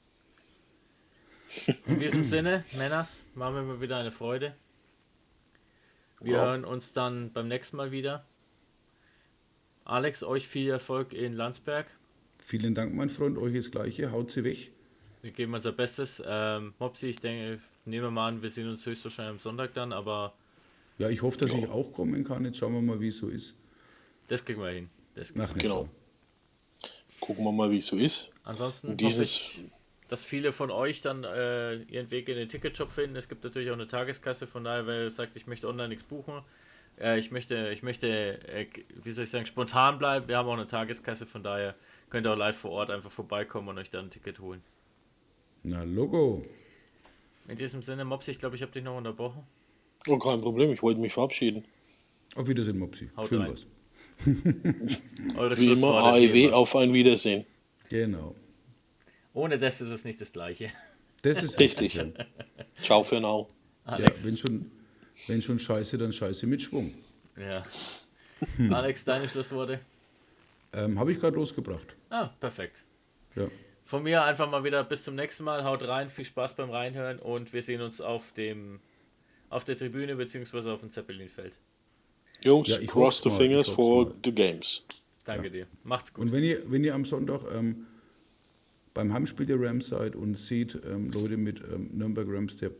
in diesem Sinne, Männers, war mir mal wieder eine Freude. Wir Wow. hören uns dann beim nächsten Mal wieder. Alex, euch viel Erfolg in Landsberg. Vielen Dank, mein Freund, euch das Gleiche. Haut sie weg. Wir geben unser Bestes. Ähm, Mopsi, ich denke, nehmen wir mal an, wir sehen uns höchstwahrscheinlich am Sonntag dann, aber Ja, ich hoffe, dass ich auch kommen kann. Jetzt schauen wir mal, wie es so ist. das kriegen wir hin. Das kriegen wir. Nach Genau. Gucken wir mal, wie es so ist. Ansonsten Und hoffe dieses- ich, dass viele von euch dann äh, ihren Weg in den Ticketshop finden. Es gibt natürlich auch eine Tageskasse, von daher, wer sagt, ich möchte online nichts buchen, äh, ich möchte, ich möchte äh, wie soll ich sagen, spontan bleiben. Wir haben auch eine Tageskasse, von daher könnt ihr auch live vor Ort einfach vorbeikommen und euch dann ein Ticket holen. Na, Logo. In diesem Sinne, Mopsi, ich glaube, ich habe dich noch unterbrochen. Oh, kein Problem, ich wollte mich verabschieden. Auf Wiedersehen, Mopsi. Haut Schön rein. was. Eure Wie immer, Schlussworte, A E wie W, immer. auf ein Wiedersehen. Genau. Ohne das ist es nicht das Gleiche. Das ist Richtig. Ja, Ciao für now. Alex, wenn, schon, wenn schon Scheiße, dann Scheiße mit Schwung. ja. Alex, deine Schlussworte? Ähm, Habe ich gerade losgebracht. Ah, perfekt. Ja. Von mir einfach mal wieder bis zum nächsten Mal. Haut rein, viel Spaß beim Reinhören und wir sehen uns auf dem auf der Tribüne beziehungsweise auf dem Zeppelinfeld. Jungs, Ja, ich cross hoff's the mal, fingers ich for hoff's mal. the games. Danke dir. Macht's gut. Und wenn ihr, wenn ihr am Sonntag ähm, beim Heimspiel der Rams seid und seht ähm, Leute mit ähm, Nürnberg Rams der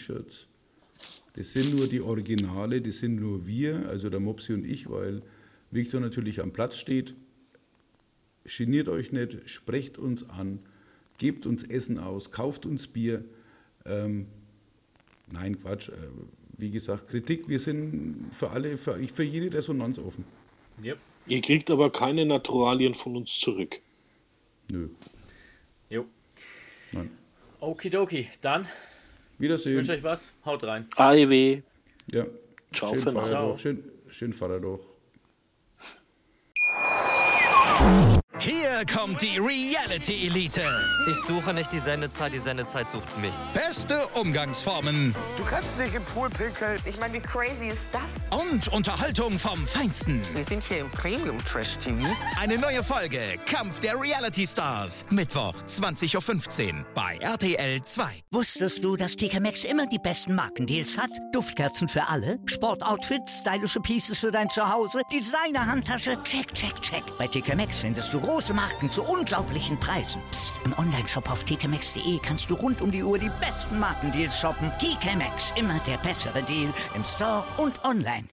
Podcast-T-Shirts, das sind nur die Originale, das sind nur wir, also der Mopsi und ich, weil Victor natürlich am Platz steht. Geniert euch nicht, sprecht uns an, gebt uns Essen aus, kauft uns Bier. Ähm, nein, Quatsch. Äh, wie gesagt, Kritik, wir sind für alle, für, für jede Resonanz offen. Yep. Ihr kriegt aber keine Naturalien von uns zurück. Nö. Jo. Nein. Okidoki, dann ich Wiedersehen. wünsche euch was. Haut rein. A E W. Ja. Ciao Schön für Fahrer Ciao. doch. Schön, schön Fahrer doch. Hier kommt die Reality Elite. Ich suche nicht die Sendezeit, die Sendezeit sucht mich. Beste Umgangsformen Du kannst nicht im Pool pinkeln. Ich meine, wie crazy ist das? und Unterhaltung vom Feinsten. Wir sind hier im Premium Trash T V. Eine neue Folge Kampf der Reality Stars. Mittwoch, zwanzig Uhr fünfzehn bei R T L zwei. Wusstest du, dass T K Maxx immer die besten Markendeals hat? Duftkerzen für alle, Sportoutfits, stylische Pieces für dein Zuhause, Designer-Handtasche, check, check, check. Bei T K Maxx findest du große Marken zu unglaublichen Preisen. Psst. im Onlineshop auf t k maxx punkt d e kannst du rund um die Uhr die besten Markendeals shoppen. T K Maxx, immer der bessere Deal im Store und online.